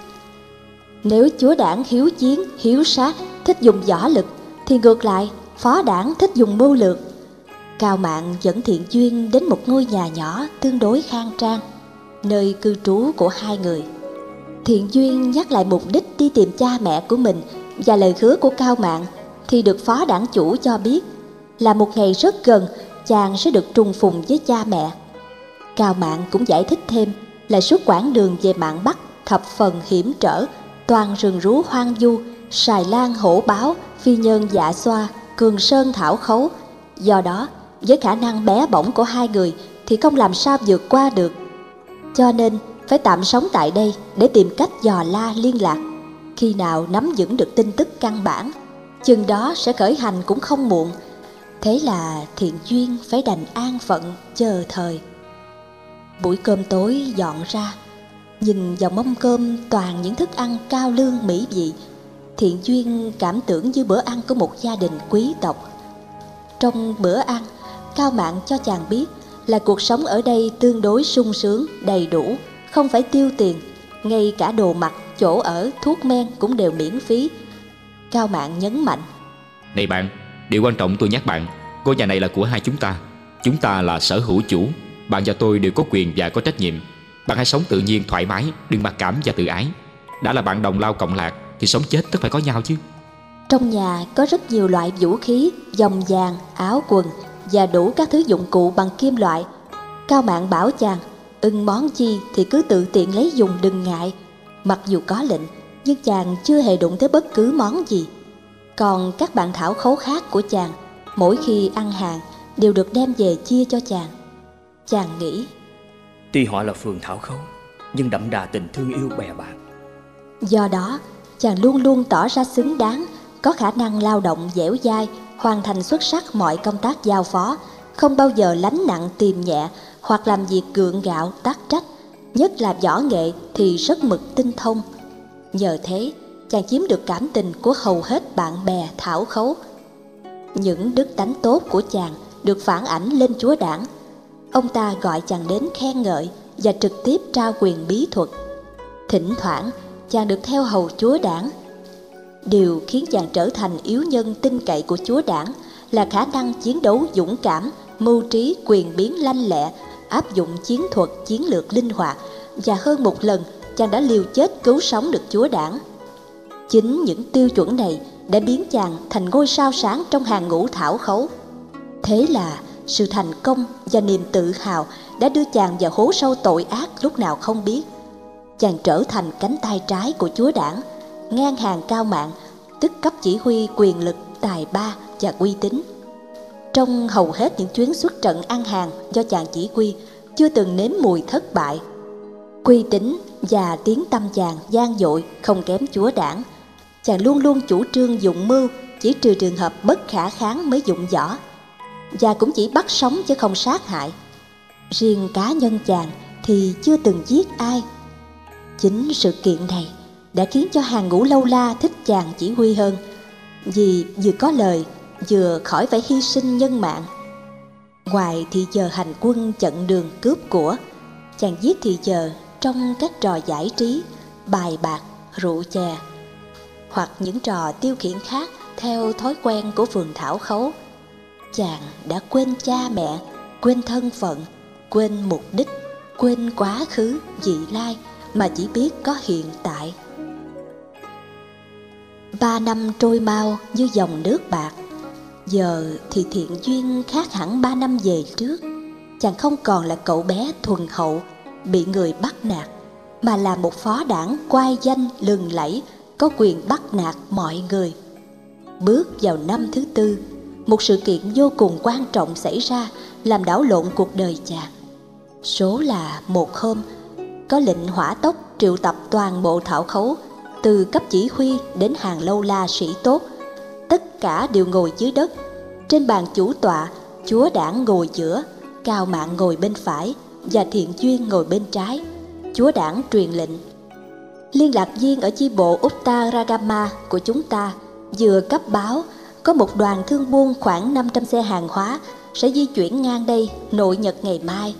Nếu chúa đảng hiếu chiến, hiếu sát, thích dùng võ lực, thì ngược lại, phó đảng thích dùng mưu lược. Cao Mạn dẫn Thiện Duyên đến một ngôi nhà nhỏ tương đối khang trang, nơi cư trú của hai người. Thiện Duyên nhắc lại mục đích đi tìm cha mẹ của mình và lời hứa của Cao Mạn, thì được phó đảng chủ cho biết là một ngày rất gần chàng sẽ được trùng phùng với cha mẹ. Cao Mạn cũng giải thích thêm là suốt quãng đường về mạn Bắc thập phần hiểm trở, toàn rừng rú hoang vu, sài lan hổ báo, phi nhân dạ xoa, cường sơn thảo khấu. Do đó, với khả năng bé bỏng của hai người thì không làm sao vượt qua được. Cho nên phải tạm sống tại đây để tìm cách dò la liên lạc. Khi nào nắm vững được tin tức căn bản, chừng đó sẽ khởi hành cũng không muộn. Thế là Thiện Duyên phải đành an phận chờ thời. Buổi cơm tối dọn ra, nhìn vào mâm cơm toàn những thức ăn cao lương mỹ vị, Thiện Duyên cảm tưởng như bữa ăn của một gia đình quý tộc. Trong bữa ăn, Cao Mạn cho chàng biết là cuộc sống ở đây tương đối sung sướng, đầy đủ, không phải tiêu tiền, ngay cả đồ mặc, chỗ ở, thuốc men cũng đều miễn phí. Cao Mạn nhấn mạnh: Này bạn, điều quan trọng tôi nhắc bạn, ngôi nhà này là của hai chúng ta. Chúng ta là sở hữu chủ. Bạn và tôi đều có quyền và có trách nhiệm. Bạn hãy sống tự nhiên, thoải mái, đừng mặc cảm và tự ái. Đã là bạn đồng lao cộng lạc thì sống chết tất phải có nhau chứ. Trong nhà có rất nhiều loại vũ khí, vòng vàng, áo quần và đủ các thứ dụng cụ bằng kim loại. Cao Mạn bảo chàng ưng món chi thì cứ tự tiện lấy dùng, đừng ngại. Mặc dù có lệnh, nhưng chàng chưa hề đụng tới bất cứ món gì. Còn các bạn thảo khấu khác của chàng, mỗi khi ăn hàng đều được đem về chia cho chàng. Chàng nghĩ, tuy họ là phường thảo khấu, nhưng đậm đà tình thương yêu bè bạn. Do đó, chàng luôn luôn tỏ ra xứng đáng, có khả năng lao động dẻo dai, hoàn thành xuất sắc mọi công tác giao phó, không bao giờ lánh nặng tìm nhẹ hoặc làm việc gượng gạo tác trách, nhất là võ nghệ thì rất mực tinh thông. Nhờ thế, chàng chiếm được cảm tình của hầu hết bạn bè thảo khấu. Những đức tánh tốt của chàng được phản ảnh lên chúa đảng. Ông ta gọi chàng đến khen ngợi và trực tiếp trao quyền bí thuật. Thỉnh thoảng chàng được theo hầu chúa Đảng. Điều khiến chàng trở thành yếu nhân tin cậy của chúa Đảng là khả năng chiến đấu dũng cảm, mưu trí quyền biến lanh lẹ, áp dụng chiến thuật chiến lược linh hoạt, và hơn một lần chàng đã liều chết cứu sống được chúa Đảng. Chính những tiêu chuẩn này đã biến chàng thành ngôi sao sáng trong hàng ngũ thảo khấu. Thế là sự thành công và niềm tự hào đã đưa chàng vào hố sâu tội ác lúc nào không biết. Chàng trở thành cánh tay trái của chúa Đảng, ngang hàng Cao Mạn, tức cấp chỉ huy quyền lực, tài ba và uy tín. Trong hầu hết những chuyến xuất trận ăn hàng do chàng chỉ huy, chưa từng nếm mùi thất bại. Uy tín và tiếng tăm chàng gian dội không kém chúa Đảng. Chàng luôn luôn chủ trương dụng mưu, chỉ trừ trường hợp bất khả kháng mới dụng võ, và cũng chỉ bắt sống chứ không sát hại. Riêng cá nhân chàng thì chưa từng giết ai. Chính sự kiện này đã khiến cho hàng ngũ lâu la thích chàng chỉ huy hơn, vì vừa có lời, vừa khỏi phải hy sinh nhân mạng. Ngoài thì giờ hành quân chặn đường cướp của, chàng giết thì giờ trong các trò giải trí, bài bạc, rượu chè, hoặc những trò tiêu khiển khác theo thói quen của phường thảo khấu. Chàng đã quên cha mẹ, quên thân phận, quên mục đích, quên quá khứ, vị lai, mà chỉ biết có hiện tại. Ba năm trôi mau như dòng nước bạc. Giờ thì Thiện Duyên khác hẳn ba năm về trước. Chàng không còn là cậu bé thuần hậu, bị người bắt nạt, mà là một phó đảng quai danh lừng lẫy, có quyền bắt nạt mọi người. Bước vào năm thứ tư, một sự kiện vô cùng quan trọng xảy ra, làm đảo lộn cuộc đời chàng. Số là một hôm, có lệnh hỏa tốc triệu tập toàn bộ thảo khấu, từ cấp chỉ huy đến hàng lâu la sĩ tốt. Tất cả đều ngồi dưới đất. Trên bàn chủ tọa, chúa Đảng ngồi giữa, Cao Mạn ngồi bên phải và Thiện Duyên ngồi bên trái. Chúa Đảng truyền lệnh: liên lạc viên ở chi bộ Uttaragama của chúng ta vừa cấp báo có một đoàn thương buôn khoảng năm trăm xe hàng hóa sẽ di chuyển ngang đây nội nhật ngày mai.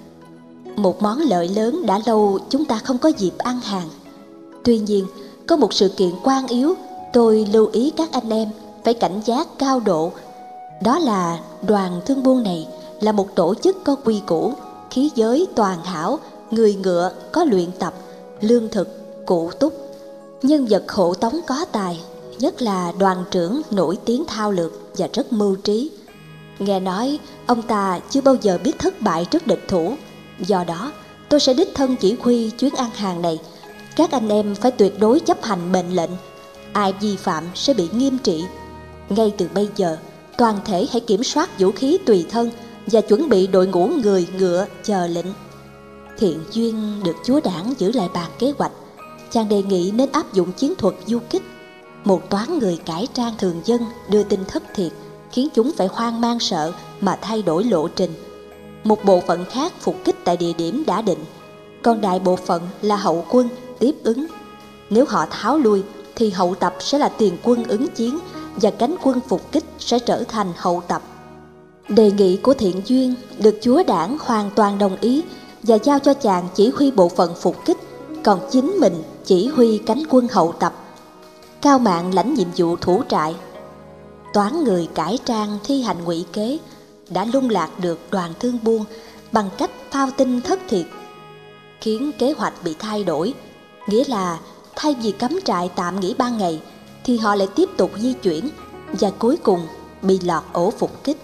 Một món lợi lớn đã lâu chúng ta không có dịp ăn hàng. Tuy nhiên, có một sự kiện quan yếu tôi lưu ý các anh em phải cảnh giác cao độ. Đó là đoàn thương buôn này là một tổ chức có quy củ, khí giới toàn hảo, người ngựa có luyện tập, lương thực, cụ túc, nhân vật hộ tống có tài, nhất là đoàn trưởng nổi tiếng thao lược và rất mưu trí. Nghe nói ông ta chưa bao giờ biết thất bại trước địch thủ. Do đó tôi sẽ đích thân chỉ huy chuyến ăn hàng này. Các anh em phải tuyệt đối chấp hành mệnh lệnh. Ai vi phạm sẽ bị nghiêm trị. Ngay từ bây giờ, toàn thể hãy kiểm soát vũ khí tùy thân và chuẩn bị đội ngũ người ngựa chờ lệnh. Thiện Duyên được chúa Đảng giữ lại bàn kế hoạch. Chàng đề nghị nên áp dụng chiến thuật du kích. Một toán người cải trang thường dân đưa tin thất thiệt, khiến chúng phải hoang mang sợ mà thay đổi lộ trình. Một bộ phận khác phục kích tại địa điểm đã định, còn đại bộ phận là hậu quân tiếp ứng. Nếu họ tháo lui thì hậu tập sẽ là tiền quân ứng chiến, và cánh quân phục kích sẽ trở thành hậu tập. Đề nghị của Thiện Duyên được chúa Đảng hoàn toàn đồng ý và giao cho chàng chỉ huy bộ phận phục kích, còn chính mình chỉ huy cánh quân hậu tập. Cao Mạn lãnh nhiệm vụ thủ trại. Toán người cải trang thi hành ngụy kế đã lung lạc được đoàn thương buôn bằng cách phao tin thất thiệt, khiến kế hoạch bị thay đổi. Nghĩa là thay vì cắm trại tạm nghỉ ban ngày thì họ lại tiếp tục di chuyển, và cuối cùng bị lọt ổ phục kích.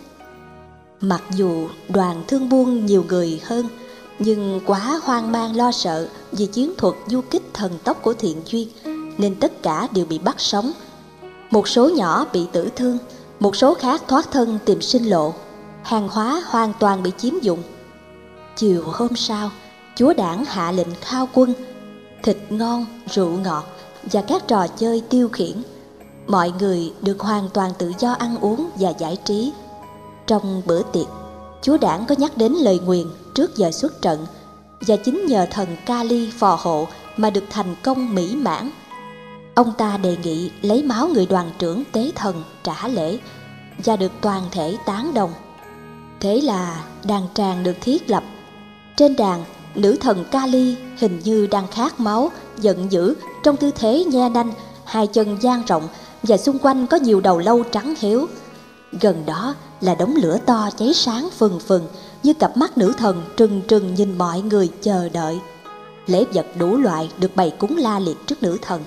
Mặc dù đoàn thương buôn nhiều người hơn, nhưng quá hoang mang lo sợ vì chiến thuật du kích thần tốc của Thiện Duyên, nên tất cả đều bị bắt sống. Một số nhỏ bị tử thương, một số khác thoát thân tìm sinh lộ. Hàng hóa hoàn toàn bị chiếm dụng. Chiều hôm sau, chúa Đảng hạ lệnh khao quân. Thịt ngon, rượu ngọt và các trò chơi tiêu khiển. Mọi người được hoàn toàn tự do ăn uống và giải trí. Trong bữa tiệc, chúa Đảng có nhắc đến lời nguyền trước giờ xuất trận, và chính nhờ thần Kali phò hộ mà được thành công mỹ mãn. Ông ta đề nghị lấy máu người đoàn trưởng tế thần trả lễ, và được toàn thể tán đồng. Thế là đàn tràng được thiết lập. Trên đàn, nữ thần Kali hình như đang khát máu, giận dữ, trong tư thế nhe nanh, hai chân dang rộng, và xung quanh có nhiều đầu lâu trắng héo. Gần đó là đống lửa to cháy sáng phừng phừng, như cặp mắt nữ thần trừng trừng nhìn mọi người chờ đợi. Lễ vật đủ loại được bày cúng la liệt trước nữ thần.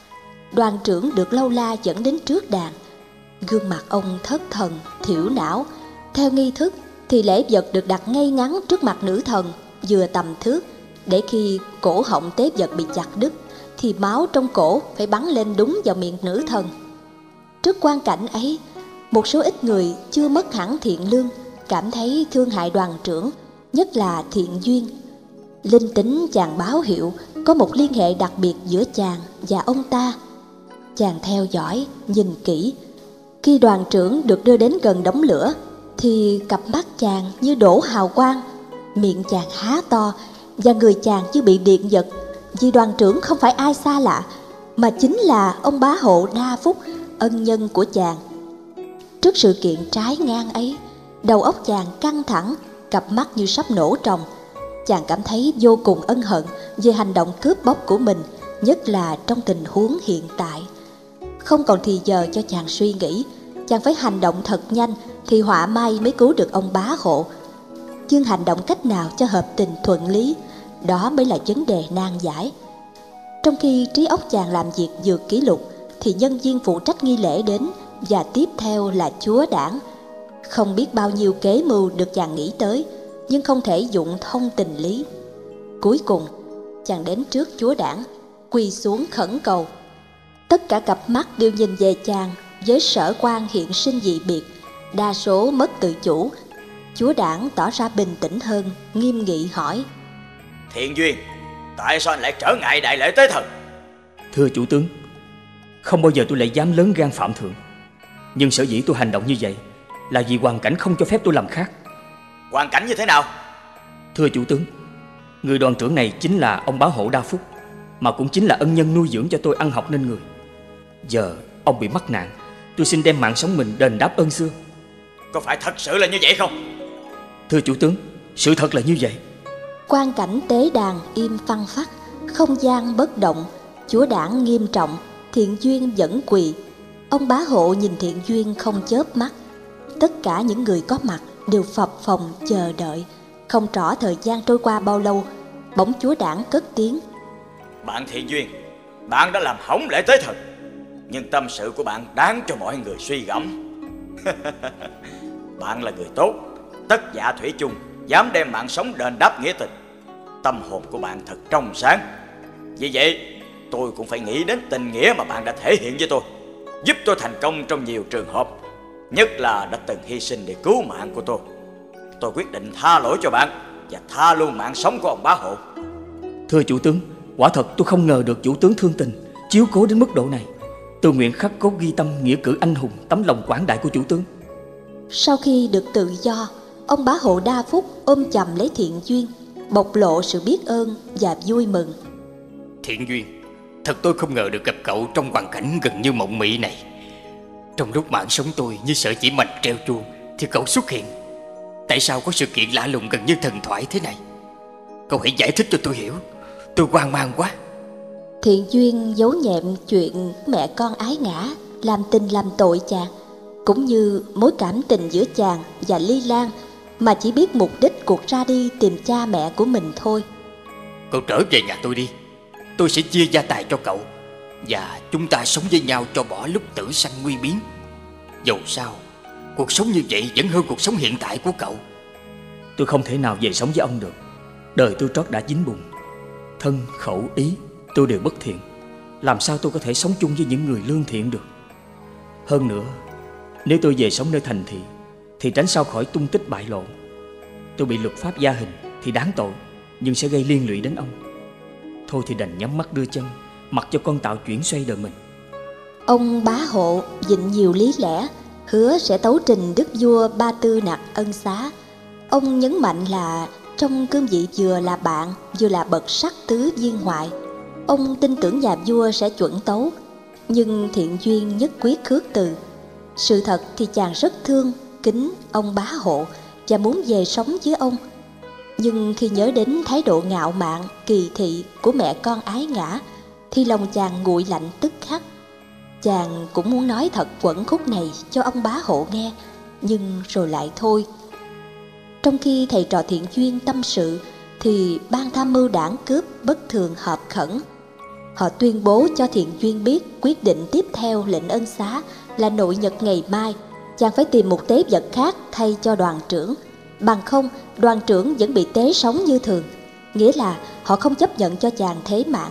Đoàn trưởng được Lâu La dẫn đến trước đàn. Gương mặt ông thất thần, thiểu não. Theo nghi thức thì lễ vật được đặt ngay ngắn trước mặt nữ thần, vừa tầm thước, để khi cổ họng tế vật bị chặt đứt thì máu trong cổ phải bắn lên đúng vào miệng nữ thần. Trước quang cảnh ấy, một số ít người chưa mất hẳn thiện lương cảm thấy thương hại đoàn trưởng, nhất là Thiện Duyên. Linh tính chàng báo hiệu có một liên hệ đặc biệt giữa chàng và ông ta. Chàng theo dõi, nhìn kỹ. Khi đoàn trưởng được đưa đến gần đống lửa thì cặp mắt chàng như đổ hào quang, miệng chàng há to và người chàng như bị điện giật, vì đoàn trưởng không phải ai xa lạ mà chính là ông bá hộ Đa Phúc, ân nhân của chàng. Trước sự kiện trái ngang ấy, đầu óc chàng căng thẳng, cặp mắt như sắp nổ tròng. Chàng cảm thấy vô cùng ân hận về hành động cướp bóc của mình, nhất là trong tình huống hiện tại. Không còn thì giờ cho chàng suy nghĩ, chàng phải hành động thật nhanh thì họa may mới cứu được ông bá hộ. Nhưng hành động cách nào cho hợp tình thuận lý, đó mới là vấn đề nan giải. Trong khi trí óc chàng làm việc vượt kỷ lục thì nhân viên phụ trách nghi lễ đến, và tiếp theo là chúa đảng. Không biết bao nhiêu kế mưu được chàng nghĩ tới, nhưng không thể dụng thông tình lý. Cuối cùng chàng đến trước chúa đảng, quỳ xuống khẩn cầu. Tất cả cặp mắt đều nhìn về chàng với sở quan hiện sinh dị biệt, đa số mất tự chủ. Chúa đảng tỏ ra bình tĩnh hơn, nghiêm nghị hỏi: Thiện Duyên, tại sao anh lại trở ngại đại lễ tế thần? Thưa chủ tướng, không bao giờ tôi lại dám lớn gan phạm thượng. Nhưng sở dĩ tôi hành động như vậy là vì hoàn cảnh không cho phép tôi làm khác. Hoàn cảnh như thế nào? Thưa chủ tướng, người đoàn trưởng này chính là ông bá hộ Đa Phúc, mà cũng chính là ân nhân nuôi dưỡng cho tôi ăn học nên người. Giờ ông bị mắc nạn, tôi xin đem mạng sống mình đền đáp ơn xưa. Có phải thật sự là như vậy không? Thưa chủ tướng, sự thật là như vậy. Quang cảnh tế đàn im phăng phắc, không gian bất động. Chúa đảng nghiêm trọng, Thiện Duyên vẫn quỳ. Ông bá hộ nhìn Thiện Duyên không chớp mắt. Tất cả những người có mặt đều phập phồng chờ đợi. Không rõ thời gian trôi qua bao lâu, bỗng chúa đảng cất tiếng: Bạn Thiện Duyên, bạn đã làm hỏng lễ tế thần, nhưng tâm sự của bạn đáng cho mọi người suy gẫm. Bạn là người tốt, tất dạ thủy chung, dám đem mạng sống đền đáp nghĩa tình. Tâm hồn của bạn thật trong sáng. Vì vậy tôi cũng phải nghĩ đến tình nghĩa mà bạn đã thể hiện với tôi, giúp tôi thành công trong nhiều trường hợp, nhất là đã từng hy sinh để cứu mạng của tôi. Tôi quyết định tha lỗi cho bạn và tha luôn mạng sống của ông bá hộ. Thưa chủ tướng, quả thật tôi không ngờ được chủ tướng thương tình, chiếu cố đến mức độ này. Tôi nguyện khắc cốt ghi tâm nghĩa cử anh hùng, tấm lòng quảng đại của chủ tướng. Sau khi được tự do, ông bá hộ Đa Phúc ôm chầm lấy Thiện Duyên, bộc lộ sự biết ơn và vui mừng. Thiện Duyên, thật tôi không ngờ được gặp cậu trong hoàn cảnh gần như mộng mị này. Trong lúc mạng sống tôi như sợi chỉ mạch treo chuông thì cậu xuất hiện. Tại sao có sự kiện lạ lùng gần như thần thoại thế này? Cậu hãy giải thích cho tôi hiểu, tôi hoang mang quá. Thiện Duyên giấu nhẹm chuyện mẹ con ái ngã, làm tình làm tội chàng, cũng như mối cảm tình giữa chàng và Ly Lan, mà chỉ biết mục đích cuộc ra đi tìm cha mẹ của mình thôi. Cậu trở về nhà tôi đi, tôi sẽ chia gia tài cho cậu, và chúng ta sống với nhau cho bỏ lúc tử sanh nguy biến. Dầu sao, cuộc sống như vậy vẫn hơn cuộc sống hiện tại của cậu. Tôi không thể nào về sống với ông được. Đời tôi trót đã dính bùn, thân khẩu ý tôi đều bất thiện. Làm sao tôi có thể sống chung với những người lương thiện được? Hơn nữa, nếu tôi về sống nơi thành thị thì tránh sao khỏi tung tích bại lộ. Tôi bị luật pháp gia hình thì đáng tội, nhưng sẽ gây liên lụy đến ông. Thôi thì đành nhắm mắt đưa chân, mặc cho con tạo chuyển xoay đời mình. Ông bá hộ vịnh nhiều lý lẽ, hứa sẽ tấu trình đức vua Ba Tư Nặc ân xá. Ông nhấn mạnh là trong cương vị vừa là bạn vừa là bậc sắc tứ viên ngoại, ông tin tưởng nhà vua sẽ chuẩn tấu. Nhưng Thiện Duyên nhất quyết khước từ. Sự thật thì chàng rất thương kính ông bá hộ, và muốn về sống với ông. Nhưng khi nhớ đến thái độ ngạo mạn, kỳ thị của mẹ con ái ngã, thì lòng chàng nguội lạnh tức khắc. Chàng cũng muốn nói thật quẩn khúc này cho ông bá hộ nghe, nhưng rồi lại thôi. Trong khi thầy trò Thiện Duyên tâm sự, thì ban tham mưu đảng cướp bất thường họp khẩn. Họ tuyên bố cho Thiện Duyên biết quyết định tiếp theo lệnh ân xá là nội nhật ngày mai chàng phải tìm một tế vật khác thay cho đoàn trưởng. Bằng không, đoàn trưởng vẫn bị tế sống như thường, nghĩa là họ không chấp nhận cho chàng thế mạng.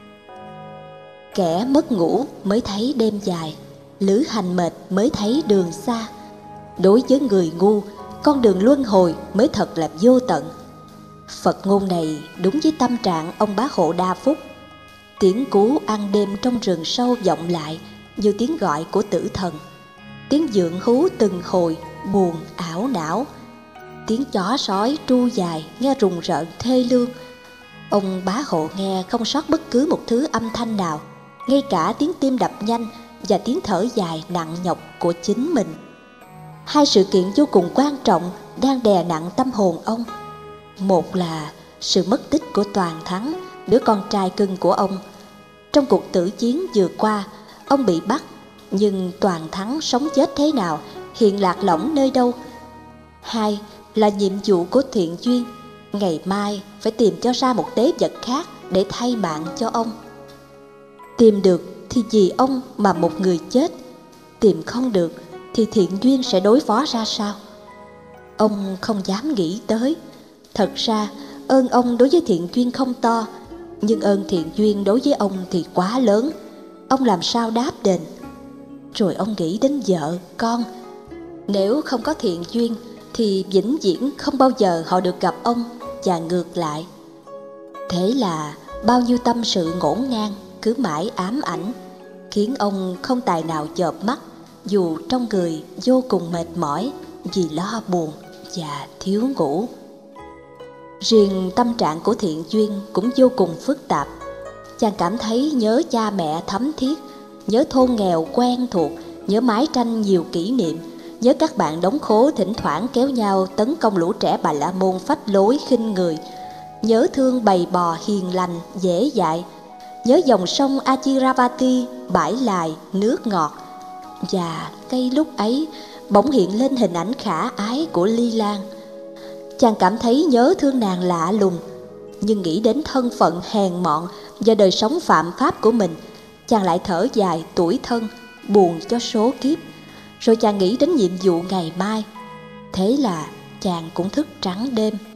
Kẻ mất ngủ mới thấy đêm dài, lữ hành mệt mới thấy đường xa. Đối với người ngu, con đường luân hồi mới thật là vô tận. Phật ngôn này đúng với tâm trạng ông bá hộ đa phúc. Tiếng cú ăn đêm trong rừng sâu vọng lại như tiếng gọi của tử thần. Tiếng dượng hú từng hồi buồn ảo não. Tiếng chó sói tru dài nghe rùng rợn thê lương. Ông bá hộ nghe không sót bất cứ một thứ âm thanh nào, ngay cả tiếng tim đập nhanh và tiếng thở dài nặng nhọc của chính mình. Hai sự kiện vô cùng quan trọng đang đè nặng tâm hồn ông. Một là sự mất tích của Toàn Thắng, đứa con trai cưng của ông. Trong cuộc tử chiến vừa qua, ông bị bắt, nhưng Toàn Thắng sống chết thế nào, hiện lạc lõng nơi đâu. Hai là nhiệm vụ của Thiện Duyên, ngày mai phải tìm cho ra một tế vật khác để thay mạng cho ông. Tìm được thì vì ông mà một người chết, tìm không được thì Thiện Duyên sẽ đối phó ra sao? Ông không dám nghĩ tới. Thật ra ơn ông đối với Thiện Duyên không to, nhưng ơn Thiện Duyên đối với ông thì quá lớn. Ông làm sao đáp đền? Rồi ông nghĩ đến vợ, con. Nếu không có Thiện Duyên thì vĩnh viễn không bao giờ họ được gặp ông, và ngược lại. Thế là bao nhiêu tâm sự ngổn ngang cứ mãi ám ảnh, khiến ông không tài nào chợp mắt, dù trong người vô cùng mệt mỏi vì lo buồn và thiếu ngủ. Riêng tâm trạng của Thiện Duyên cũng vô cùng phức tạp. Chàng cảm thấy nhớ cha mẹ thấm thiết, nhớ thôn nghèo quen thuộc, nhớ mái tranh nhiều kỷ niệm, nhớ các bạn đống khố thỉnh thoảng kéo nhau tấn công lũ trẻ Bà La Môn phách lối khinh người, nhớ thương bầy bò hiền lành dễ dãi, nhớ dòng sông Achiravati bãi lài nước ngọt. Và cây lúc ấy bỗng hiện lên hình ảnh khả ái của Ly Lan. Chàng cảm thấy nhớ thương nàng lạ lùng, nhưng nghĩ đến thân phận hèn mọn và đời sống phạm pháp của mình, chàng lại thở dài tủi thân, buồn cho số kiếp. Rồi chàng nghĩ đến nhiệm vụ ngày mai. Thế là chàng cũng thức trắng đêm.